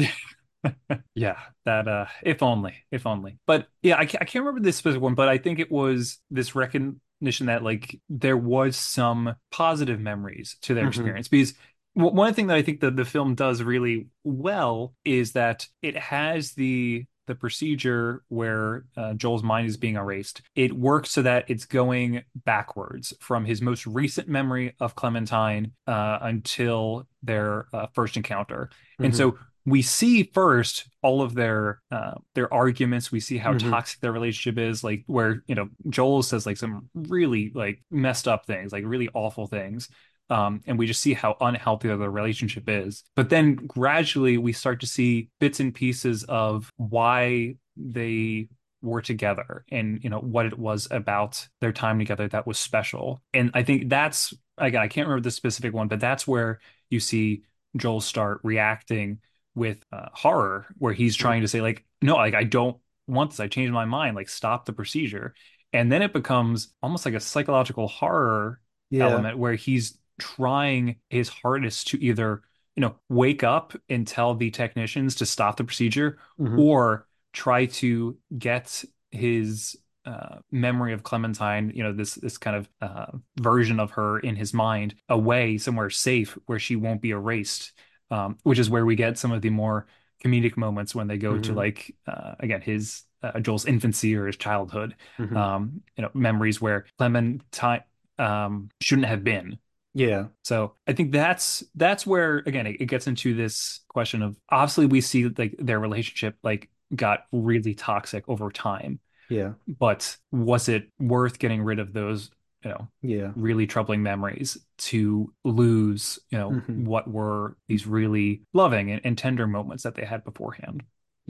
yeah, that uh, if only, if only. But yeah, I can't, I can't remember this specific one, but I think it was this recognition that like there was some positive memories to their Hmm. experience because w- one thing that I think that the film does really well is that it has the the procedure where uh, Joel's mind is being erased. It works so that it's going backwards from his most recent memory of Clementine uh, until their uh, first encounter. And Hmm. so we see first all of their uh, their arguments. We see how Hmm. toxic their relationship is, like where you know Joel says like some really like messed up things, like really awful things. Um, and we just see how unhealthy their relationship is. But then gradually we start to see bits and pieces of why they were together and you know what it was about their time together that was special. And I think that's again, I can't remember the specific one, but that's where you see Joel start reacting with uh, horror, where he's trying to say like, no, like I don't want this. I changed my mind. Like stop the procedure. And then it becomes almost like a psychological horror Yeah. element where he's trying his hardest to either, you know, wake up and tell the technicians to stop the procedure Hmm. or try to get his uh, memory of Clementine, you know, this this kind of uh, version of her in his mind away somewhere safe where she won't be erased, um, which is where we get some of the more comedic moments when they go to Hmm. like uh, again his uh, Joel's infancy or his childhood, Hmm. um, you know, memories where Clementine um, shouldn't have been. Yeah. So I think that's that's where again it, it gets into this question of obviously we see like their relationship like got really toxic over time, Yeah. but was it worth getting rid of those, you know, Yeah. really troubling memories to lose, you know, Hmm. what were these really loving and, and tender moments that they had beforehand?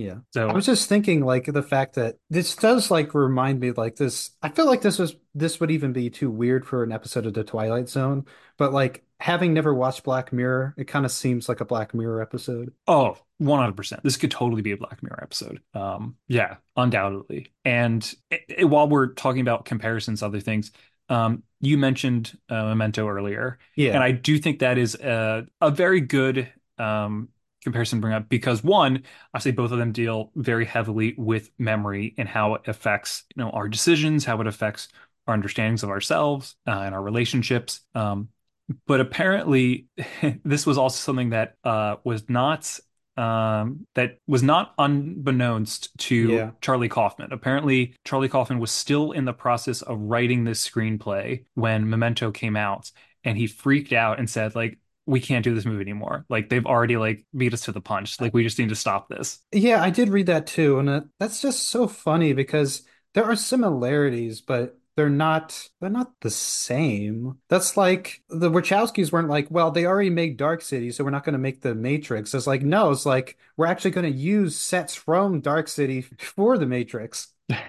Yeah. I So, was just thinking like the fact that this does like remind me like this. I feel like this was this would even be too weird for an episode of The Twilight Zone, but like having never watched Black Mirror, it kind of seems like a Black Mirror episode. oh, one hundred percent. This could totally be a Black Mirror episode. Um, yeah, undoubtedly. And it, it- while we're talking about comparisons, to other things, um, you mentioned uh, Memento earlier, and Yeah. I do think that is a, a very good um, comparison to bring up because one, I say both of them deal very heavily with memory and how it affects, you know, our decisions, how it affects our understandings of ourselves uh, and our relationships. Um, but apparently, this was also something that uh, was not um, that was not unbeknownst to Yeah. Charlie Kaufman. Apparently, Charlie Kaufman was still in the process of writing this screenplay when Memento came out, and he freaked out and said, like, we can't do this movie anymore. Like they've already like beat us to the punch. Like we just need to stop this. Yeah, I did read that too, and uh, that's just so funny because there are similarities, but they're not they're not the same. That's like the Wachowskis weren't like, well, they already made Dark City, so we're not going to make the Matrix. It's like, no, it's like we're actually going to use sets from Dark City for the Matrix.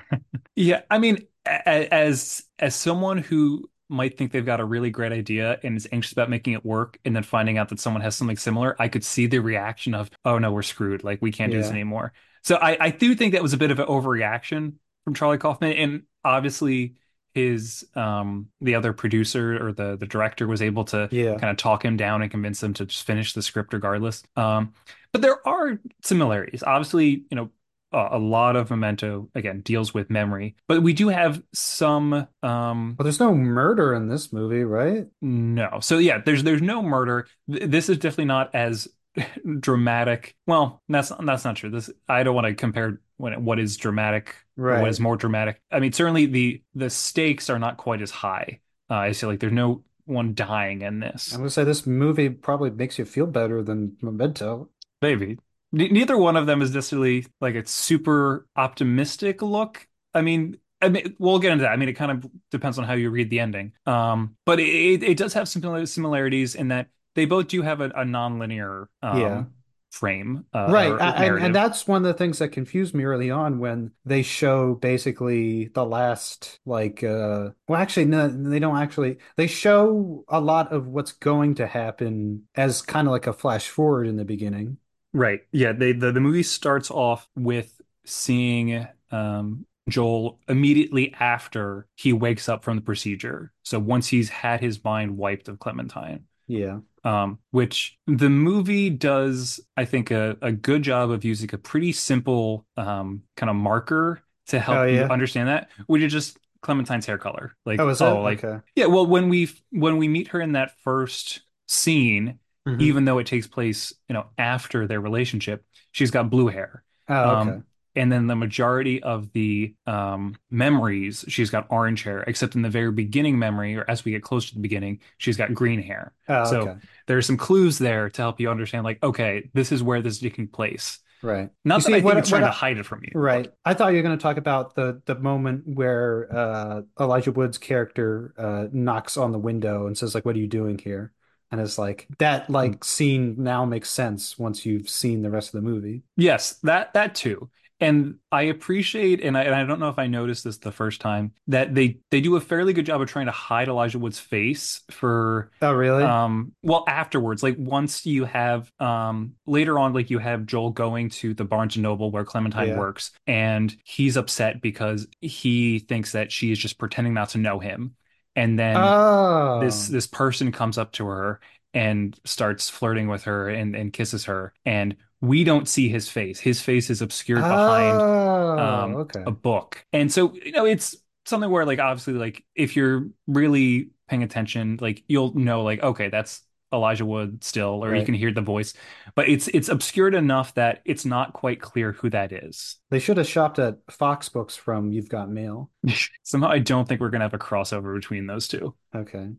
Yeah, I mean, a- as as someone who might think they've got a really great idea and is anxious about making it work, and then finding out that someone has something similar, I could see the reaction of, "Oh no, we're screwed. Like we can't do this Yeah. anymore." So I I do think that was a bit of an overreaction from Charlie Kaufman, and obviously his um the other producer or the the director was able to Yeah. kind of talk him down and convince him to just finish the script regardless. Um, but there are similarities. Obviously, you know, uh, a lot of Memento again deals with memory, but we do have some um But there's no murder in this movie, right? no. So yeah, there's there's no murder. Th- This is definitely not as dramatic. Well, that's that's not true. This I don't want to compare when what is dramatic or what Right. is more dramatic. I mean, certainly the the stakes are not quite as high. Uh, I feel like there's no one dying in I'm this. gonna say this movie probably makes you feel better than Memento. Maybe. Ne neither one of them is necessarily like a super optimistic look. I mean, I mean, we'll get into that. I mean, it kind of depends on how you read the ending. Um, but it, it, it does have some simila- similarities in that they both do have a, a non-linear Yeah. um, frame uh, Right. or I- And and narrative. that's one of the things that confused me early on when they show basically the last like uh well actually no they don't actually they show a lot of what's going to happen as kind of like a flash forward in the beginning. Right. Yeah. They the, the movie starts off with seeing um, Joel immediately after he wakes up from the procedure. So once he's had his mind wiped of Clementine. Yeah. Um, which the movie does, I think, a, a good job of using a pretty simple um, kind of marker to Oh help you yeah. understand that, which is just Clementine's hair color. Oh, Like, is oh, that? like, Okay. yeah, well, when we when we meet her in that first scene, Hmm. even though it takes place, you know, after their relationship, she's got blue hair. Oh, Um, okay. and then the majority of the um, memories, she's got orange hair, except in the very beginning memory, or as we get close to the beginning, she's got green hair. Oh, So okay. there's some clues there to help you understand, like, okay, this is where this is taking place. Right. You Not that see I think what it's what trying to I, hide it from you, but right. I thought you were going to talk about the the moment where uh Elijah Wood's character uh knocks on the window and says like, "What are you doing here?" And it's like that like scene now makes sense once you've seen the rest of the movie. yes, that that too. And I appreciate, and I, and I don't know if I noticed this the first time, that they they do a fairly good job of trying to hide Elijah Wood's face for Oh, really? um well afterwards. Like once you have um later on, like you have Joel going to the Barnes and Noble where Clementine Yeah. works, and he's upset because he thinks that she is just pretending not to know him. And then this Oh. this person comes up to her and starts flirting with her and, and kisses her, and we don't see his face. His face is obscured behind Oh, um okay. a book. And so, you know, it's something where like obviously like if you're really paying attention, like you'll know like okay, that's Elijah Wood still, or you Right. can hear the voice, but it's it's obscured enough that it's not quite clear who that is. They should have shopped at Fox Books from You've Got Mail. Somehow I don't think we're gonna have a crossover between those two. Okay.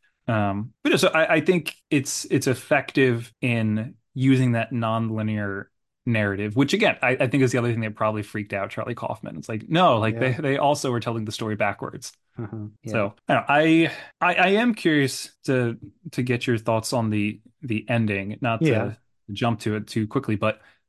Um, but yeah, so I, I think it's it's effective in using that non-linear narrative, which again, I, I think is the other thing that probably freaked out Charlie Kaufman. It's like, no, like they Yeah. they also were telling the story backwards. Uh-huh. Yeah. So I, don't know, I I I am curious to to get your thoughts on the the ending, not Yeah. to jump to it too quickly, but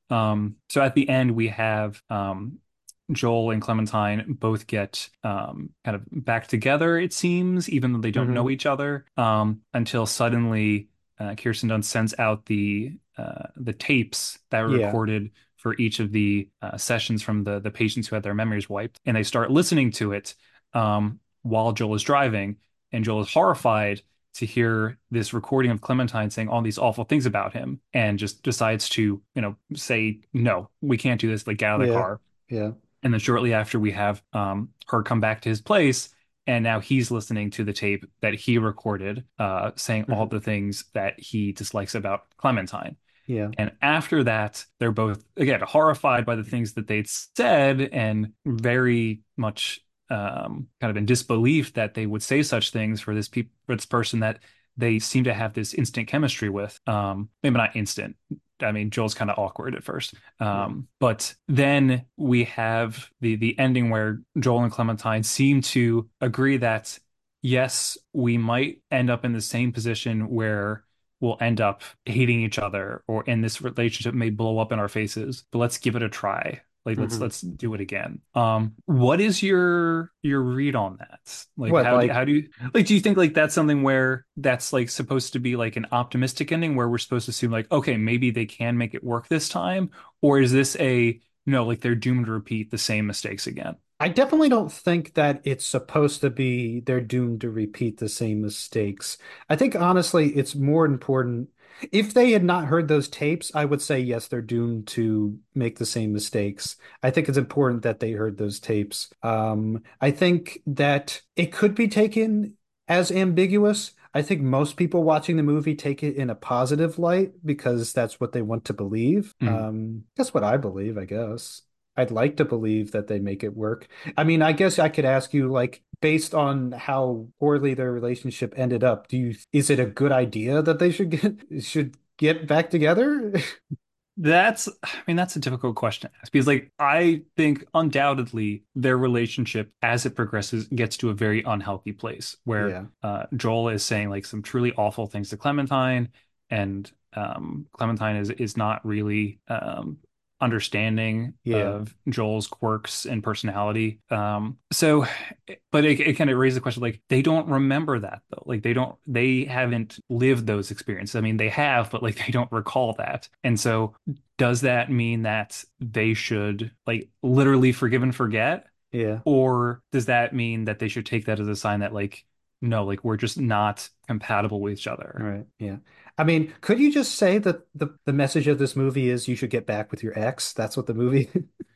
Um, so at the end, we have um, Joel and Clementine both get um, kind of back together, it seems, even though they don't Hmm. know each other, um, until suddenly uh, Kirsten Dunst sends out the uh, the tapes that were Yeah. recorded for each of the uh, sessions from the the patients who had their memories wiped, and they start listening to it um, while Joel is driving, and Joel is horrified to hear this recording of Clementine saying all these awful things about him, and just decides to, you know, say, no, we can't do this, like get out of the Yeah. car. Yeah. And then shortly after, we have um, her come back to his place, and now he's listening to the tape that he recorded, uh, saying all Hmm. the things that he dislikes about Clementine. Yeah. And after that, they're both, again, horrified by the things that they'd said and very much um, kind of in disbelief that they would say such things for this, pe- for this person that they seem to have this instant chemistry with. Um, maybe not instant. I mean, Joel's kind of awkward at first. Yeah. Um, but then we have the the ending where Joel and Clementine seem to agree that yes, we might end up in the same position where we'll end up hating each other, or in this relationship may blow up in our faces, but let's give it a try. Like let's Hmm. let's do it again. Um, what is your your read on that? Like What, how do like, how do you like do you think like that's something where that's like supposed to be like an optimistic ending where we're supposed to assume like, okay, maybe they can make it work this time? Or is this a no, like they're doomed to repeat the same mistakes again? I definitely don't think that it's supposed to be they're doomed to repeat the same mistakes. I think honestly, it's more important. If they had not heard those tapes, I would say yes, they're doomed to make the same mistakes. I think it's important that they heard those tapes. Um, I think that it could be taken as ambiguous. I think most people watching the movie take it in a positive light because that's what they want to believe. Mm. Um, that's what I believe, I guess. I'd like to believe that they make it work. I mean, I guess I could ask you, like, based on how poorly their relationship ended up, do you, is it a good idea that they should get should get back together? That's, I mean, that's a difficult question to ask because, like, I think undoubtedly their relationship as it progresses gets to a very unhealthy place where Yeah. uh, Joel is saying like some truly awful things to Clementine, and um, Clementine is is not really um, understanding Yeah. of Joel's quirks and personality. Um, so, but it, it kind of raises the question like they don't remember that though. Like they don't, they haven't lived those experiences. I mean, they have, but like they don't recall that. And so does that mean that they should like literally forgive and forget? Yeah. Or does that mean that they should take that as a sign that like, no, like we're just not compatible with each other? Right. Yeah. I mean, could you just say that the the message of this movie is you should get back with your ex? That's what the movie.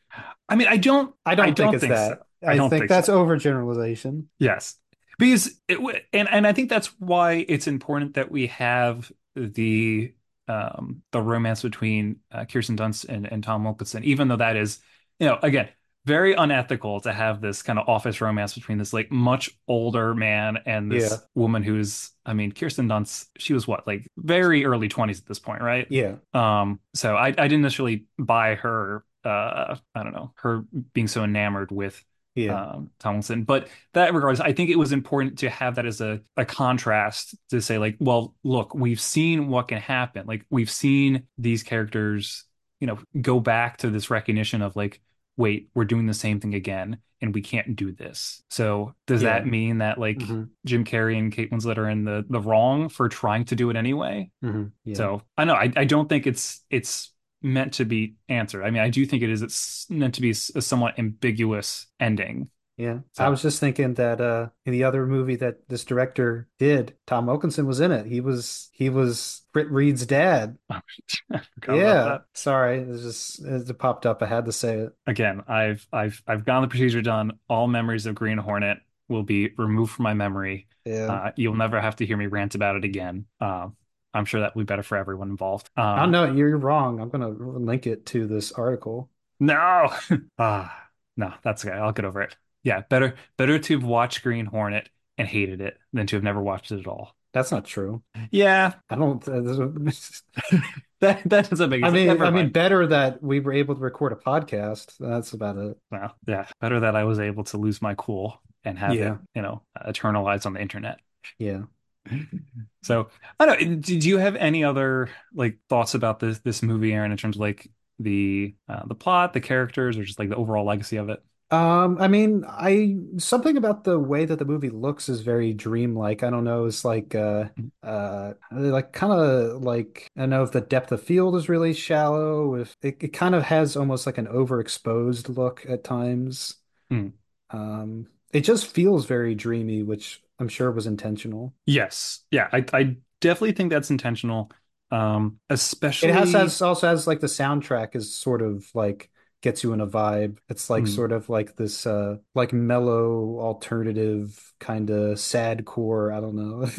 I mean, I don't, I I don't think don't it's think so. that. I I don't think think so. that's overgeneralization. Yes. Because it, w- and and I think that's why it's important that we have the um the romance between uh, Kirsten Dunst and, and Tom Wilkinson, even though that is, you know, again, very unethical to have this kind of office romance between this like much older man and Yeah. this woman who's, I mean, Kirsten Dunst, she was what, like very early twenties at this point, right? Yeah. Um, so I, I didn't necessarily buy her uh I don't know, her being so enamored with Yeah. um, Tomlinson. But that regardless, I think it was important to have that as a, a contrast to say, like, well, look, we've seen what can happen. Like, we've seen these characters, you know, go back to this recognition of like, wait, we're doing the same thing again, and we can't do this. So does Yeah. that mean that like Hmm. Jim Carrey and Kate Winslet are in the the wrong for trying to do it anyway? Hmm. Yeah. So I know I, I don't think it's it's meant to be answered. I mean, I do think it is it's meant to be a somewhat ambiguous ending. Yeah. I So was just thinking that uh in the other movie that this director did, Tom Wilkinson was in it. He was he was Britt Reed's dad. I forgot about Yeah. that. Sorry. It just it popped up. I had to say it. Again, I've I've I've gotten the procedure done. All memories of Green Hornet will be removed from my memory. Yeah. Uh, you'll never have to hear me rant about it again. Uh, I'm sure that will be better for everyone involved. Oh Um, no, you're wrong. I'm gonna link it to this article. no, ah, no, that's okay. I'll get over it. Yeah, better better to have watched Green Hornet and hated it than to have never watched it at all. That's not true. Yeah, I don't. that that doesn't make I sense. mean, Never I mean, mind. better that we were able to record a podcast. That's about it. Well, yeah, better that I was able to lose my cool and have it, Yeah. you know, eternalized on the internet. Yeah. So I don't know. Did you have any other like thoughts about this this movie, Aaron, in terms of like the uh, the plot, the characters, or just like the overall legacy of it? Um, I mean, I something about the way that the movie looks is very dreamlike. I don't know, it's like uh uh like kind of like I don't know if the depth of field is really shallow, if it, it kind of has almost like an overexposed look at times. Mm. Um, it just feels very dreamy, which I'm sure was intentional. Yes. Yeah, I I definitely think that's intentional. Um, It has especially has also has like the soundtrack is sort of like gets you in a vibe. It's like mm, sort of like this uh like mellow alternative kind of sad core. I don't know.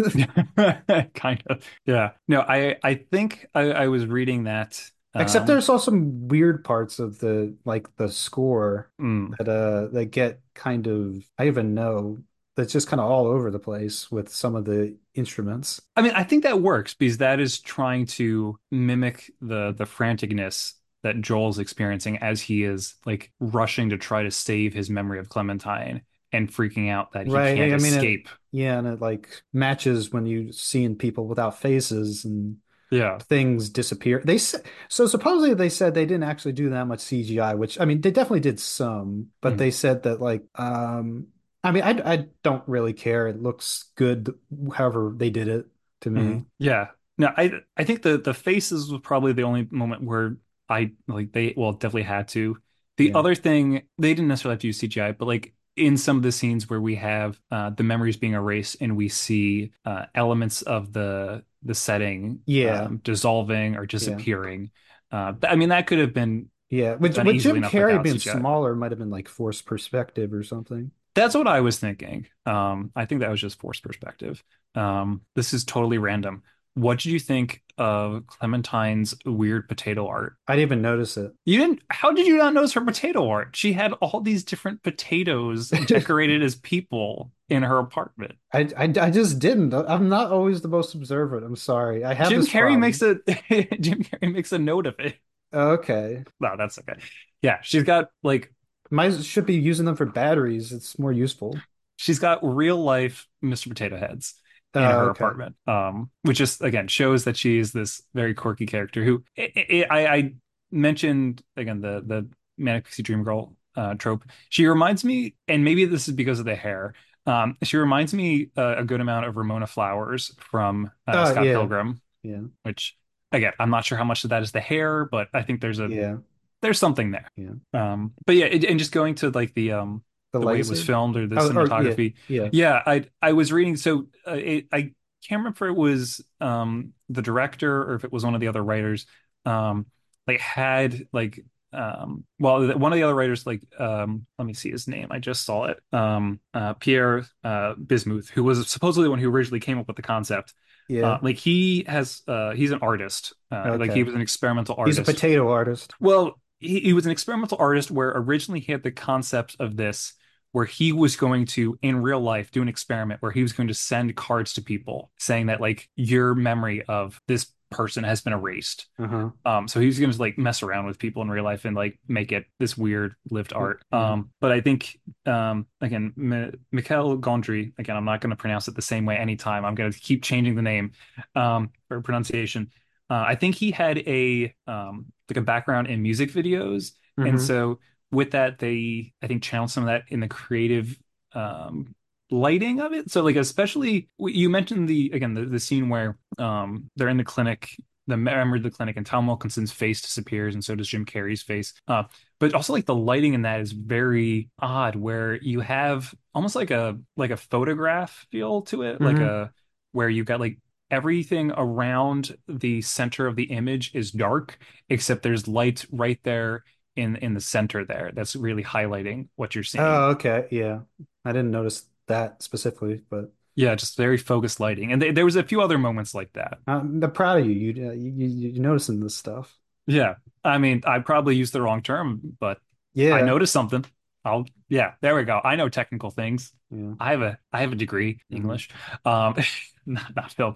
kind of. Yeah. No, I I think I, I was reading that Except um there's also some weird parts of the like the score mm, that uh that get kind of I even know that's just kind of all over the place with some of the instruments. I mean, I think that works because that is trying to mimic the the franticness that Joel's experiencing as he is like rushing to try to save his memory of Clementine and freaking out that he Right. can't I mean it escape. yeah, and it like matches when you seeing people without faces and Yeah. things disappear. They s- so supposedly they said they didn't actually do that much C G I, which I mean they definitely did some, but Mhm. they said that like um I mean I I don't really care. It looks good however they did it to Mhm. me. Yeah. No, I I think the the faces was probably the only moment where I like they well definitely had to. The Yeah. other thing they didn't necessarily have to use C G I, but like in some of the scenes where we have uh, the memories being erased and we see uh, elements of the the setting Yeah. um, dissolving or Yeah. disappearing. Uh, th- I mean that could have been Yeah. With done with easily Jim enough Carrey without being C G I. smaller might have been like forced perspective or something. That's what I was thinking. Um, I think that was just forced perspective. Um, this is totally random. What did you think of Clementine's weird potato art? I didn't even notice it. You didn't, how did you not notice her potato art? She had all these different potatoes decorated as people in her apartment. I, I I just didn't. I'm not always the most observant. I'm sorry. I have Jim this Carrey makes problem. a Jim Carrey makes a note of it. Okay. No, that's okay. Yeah, she's got like Might should be using them for batteries. It's more useful. she's got real life Mister Potato Heads in Uh, her okay. apartment, um, which just again shows that she is this very quirky character who I, I, I mentioned again the the Manic Pixie Dream Girl uh, trope. She reminds me, and maybe this is because of the hair. Um, she reminds me uh, a good amount of Ramona Flowers from uh, Uh, Scott yeah, Pilgrim, yeah, which again I'm not sure how much of that is the hair, but I think there's a yeah, there's something there. yeah. Um, but yeah, it, and just going to like the um The the way it was legacy. filmed or the Oh, or yeah, cinematography. yeah, Yeah, I I was reading so uh, it, I can't remember if it was um the director or if it was one of the other writers um like had like um well one of the other writers like um let me see his name. I just saw it. Um uh Pierre uh Bismuth, who was supposedly the one who originally came up with the concept. Uh yeah. like he has uh he's an artist. Uh like he Okay. was an experimental He's a artist. potato artist. Well, he, he was an experimental artist where originally he had the concept of this, where he was going to, in real life, do an experiment where he was going to send cards to people saying that, like, your memory of this person has been erased. Uh-huh. Um, so he was going to like mess around with people in real life and like make it this weird lived art. Yeah. Um, but I think um, again, M Michael Gondry, again, I'm not going to pronounce it the same way anytime. I'm going to keep changing the name um, or pronunciation. Uh, I think he had a um, like a background in music videos, and Hmm. so with that, they I think channeled some of that in the creative um, lighting of it. So like especially you mentioned the again the, the scene where um, they're in the clinic, the member of the clinic, and Tom Wilkinson's face disappears, and so does Jim Carrey's face. Uh, but also like the lighting in that is very odd, where you have almost like a like a photograph feel to it, like Hmm. a where you've got like everything around the center of the image is dark, except there's light right there in in the center there that's really highlighting what you're seeing. Oh, okay. Yeah. I didn't notice that specifically, but Yeah, just very focused lighting. And th there was a few other moments like that. I'm, I'm proud of you. You, you, you, you're noticing this stuff. Yeah. I mean, I probably used the wrong term, but I Yeah. noticed something. I'll yeah, there we go. I know technical things. Yeah. I have a I have a degree in Hmm. English. Um not, not film.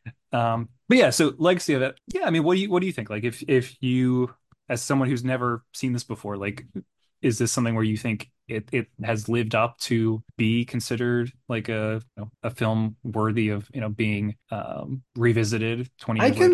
Um but yeah, so legacy of it. Yeah, I mean, what do you what do you think? Like if if you as someone who's never seen this before, like is this something where you think it it has lived up to be considered like a you know, a film worthy of, you know, being um revisited twenty I years can later?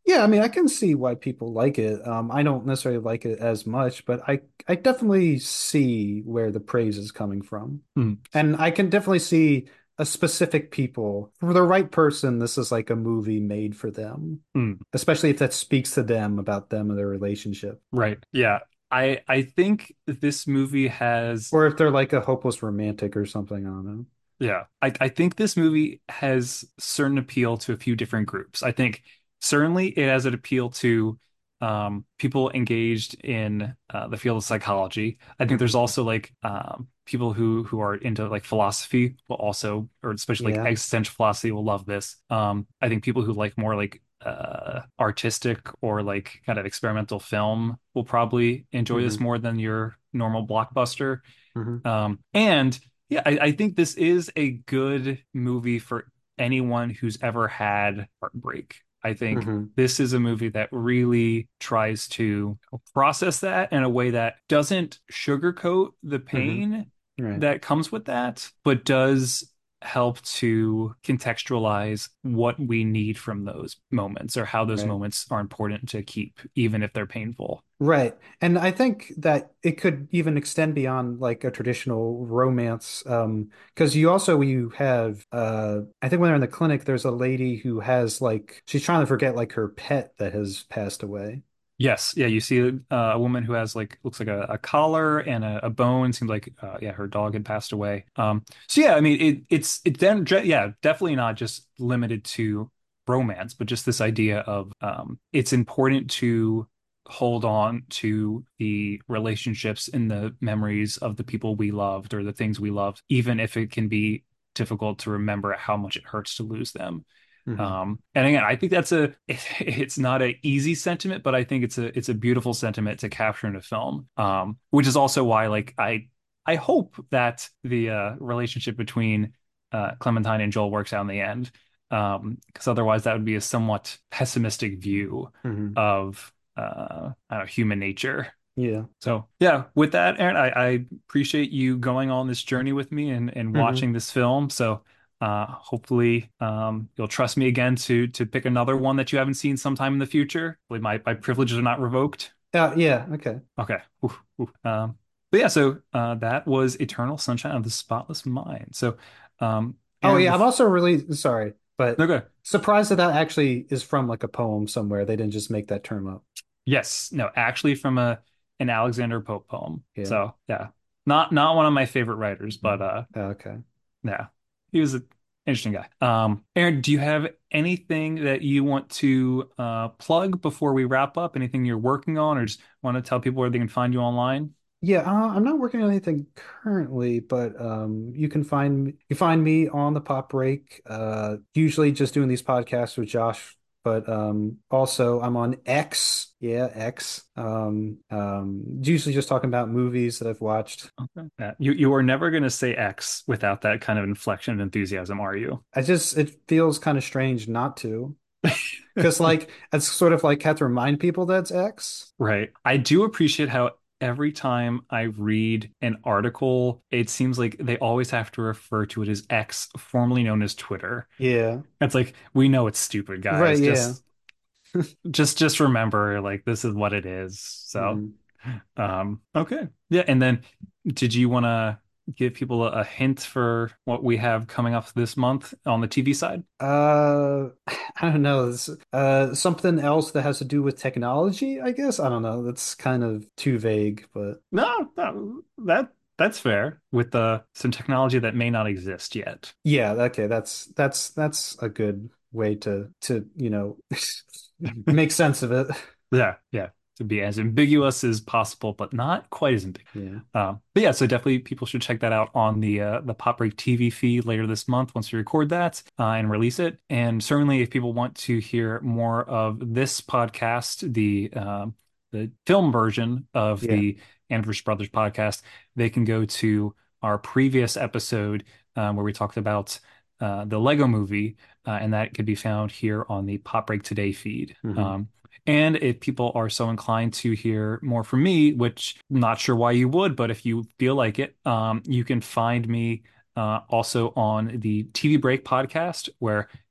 Yeah, I mean, I can see why people like it. Um, I don't necessarily like it as much, but I I definitely see where the praise is coming from. Hmm. And I can definitely see a specific people. For the right person, this is like a movie made for them, Hmm. especially if that speaks to them about them and their relationship. Right. Yeah. I I think this movie has Or if they're like a hopeless romantic or something, I don't know. yeah. I I think this movie has certain appeal to a few different groups. I think certainly it has an appeal to um people engaged in uh, the field of psychology. I think there's Mhm. also like um people who who are into like philosophy will also, or especially like Yeah. existential philosophy, will love this. Um I think people who like more like uh artistic or like kind of experimental film will probably enjoy this Hmm. more than your normal blockbuster. Hmm. Um, and yeah, I, I think this is a good movie for anyone who's ever had heartbreak. I think Hmm. this is a movie that really tries to process that in a way that doesn't sugarcoat the Hmm. pain Right. that comes with that, but does help to contextualize what we need from those moments or how those Right. moments are important to keep, even if they're painful. Right. And I think that it could even extend beyond like a traditional romance. Um, because you also you have uh I think when they're in the clinic, there's a lady who has like she's trying to forget like her pet that has passed away. Yes, yeah, you see uh, a woman who has like looks like a, a collar and a, a bone. Seems like uh, yeah, her dog had passed away. Um, so yeah, I mean it it's it then yeah, definitely not just limited to romance, but just this idea of um, it's important to hold on to the relationships and the memories of the people we loved or the things we loved, even if it can be difficult to remember how much it hurts to lose them. Hmm. Um, and again, I think that's a it's not an easy sentiment, but I think it's a it's a beautiful sentiment to capture in a film. Um, which is also why like I I hope that the uh, relationship between uh, Clementine and Joel works out in the end. Um, because otherwise that would be a somewhat pessimistic view Hmm. of uh, I don't know, human nature. Yeah. So yeah, with that, Aaron, I, I appreciate you going on this journey with me and, and Hmm. watching this film. So uh, hopefully um, you'll trust me again to to pick another one that you haven't seen sometime in the future. Hopefully my, my privileges are not revoked. Uh, yeah, okay. Okay. Oof, oof. Um, but yeah, so uh, that was Eternal Sunshine of the Spotless Mind. So um, Oh Aaron, yeah, I'm bef- also really sorry, but okay. surprised that that actually is from like a poem somewhere. They didn't just make that term up. Yes, no, actually from a an Alexander Pope poem. Yeah. So yeah, not not one of my favorite writers, but uh, Oh, okay. yeah, he was an interesting guy. Um, Aaron, do you have anything that you want to uh, plug before we wrap up? Anything you're working on, or just want to tell people where they can find you online? Yeah, uh, I'm not working on anything currently, but um, you can find you find me on the Pop Break. Uh, usually just doing these podcasts with Josh, but um, also I'm on X. Yeah, X. Um, um, usually just talking about movies that I've watched. Okay. Yeah. You you are never going to say X without that kind of inflection and enthusiasm, are you? I just it feels kind of strange not to, because like it's sort of like have to remind people that's X. Right. I do appreciate how every time I read an article, it seems like they always have to refer to it as X, formerly known as Twitter. Yeah. It's like we know it's stupid, Right. guys. Yeah. Just just just remember like this is what it is. So, Mhm. um okay. Yeah, and then did you want to give people a, a hint for what we have coming up this month on the T V side? Uh, I don't know. It's, uh, something else that has to do with technology, I guess. I don't know. That's kind of too vague, but No, no, that that's fair with uh, some technology that may not exist yet. yeah, okay. That's that's that's a good way to to, you know, make sense of it. Yeah, yeah, to be as ambiguous as possible, but not quite as ambiguous. Yeah. Um, but yeah, so definitely people should check that out on the uh, the Pop Break T V feed later this month once we record that uh, and release it. And certainly, if people want to hear more of this podcast, the um the film version of Yeah. the Anniversary Brothers podcast, they can go to our previous episode um, where we talked about uh, the Lego Movie, uh, and that could be found here on the Pop Break Today feed. Hmm. Um, and if people are so inclined to hear more from me, which I'm not sure why you would, but if you feel like it, um, you can find me uh, also on the T V Break podcast, where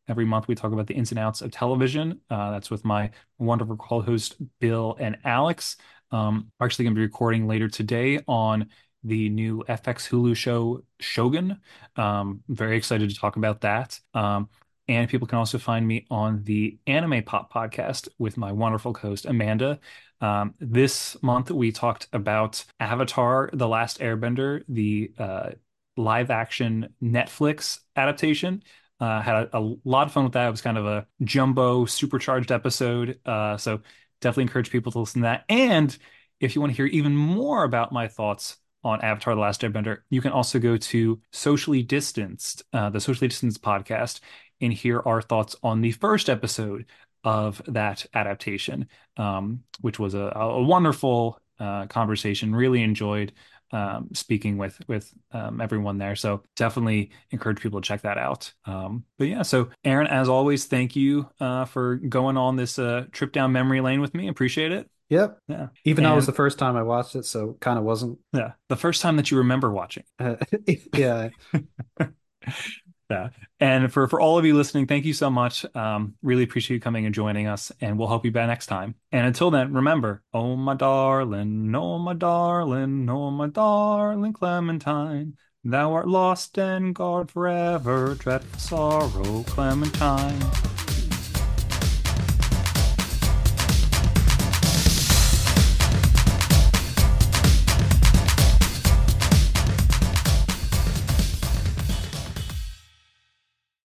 Every month we talk about the ins and outs of television. Uh, that's with my wonderful co-host Bill and Alex. Um, we're actually going to be recording later today on the new F X Hulu show Shogun. Um, very excited to talk about that. Um, and people can also find me on the Anime Pop podcast with my wonderful co-host Amanda. Um, this month we talked about Avatar: The Last Airbender, the uh, live action Netflix adaptation. Uh, had a, a lot of fun with that. It was kind of a jumbo supercharged episode. Uh, so definitely encourage people to listen to that. And if you want to hear even more about my thoughts on Avatar: The Last Airbender, you can also go to Socially Distanced, uh, the Socially Distanced podcast, and hear our thoughts on the first episode of that adaptation, um, which was a, a wonderful uh, conversation. Really enjoyed um, speaking with with um, everyone there. So definitely encourage people to check that out. Um, but yeah, so Aaron, as always, thank you uh, for going on this uh, trip down memory lane with me. Appreciate it. Yep. Yeah. Even though it was And the first time I watched it, so kind of wasn't. yeah, the first time that you remember watching. Uh, yeah. Yeah. And for, for all of you listening, thank you so much. Um, really appreciate you coming and joining us, and we'll hope you back next time. And until then, remember, oh my darling, oh my darling, oh my darling Clementine, thou art lost and gone forever, dreadful sorrow, Clementine.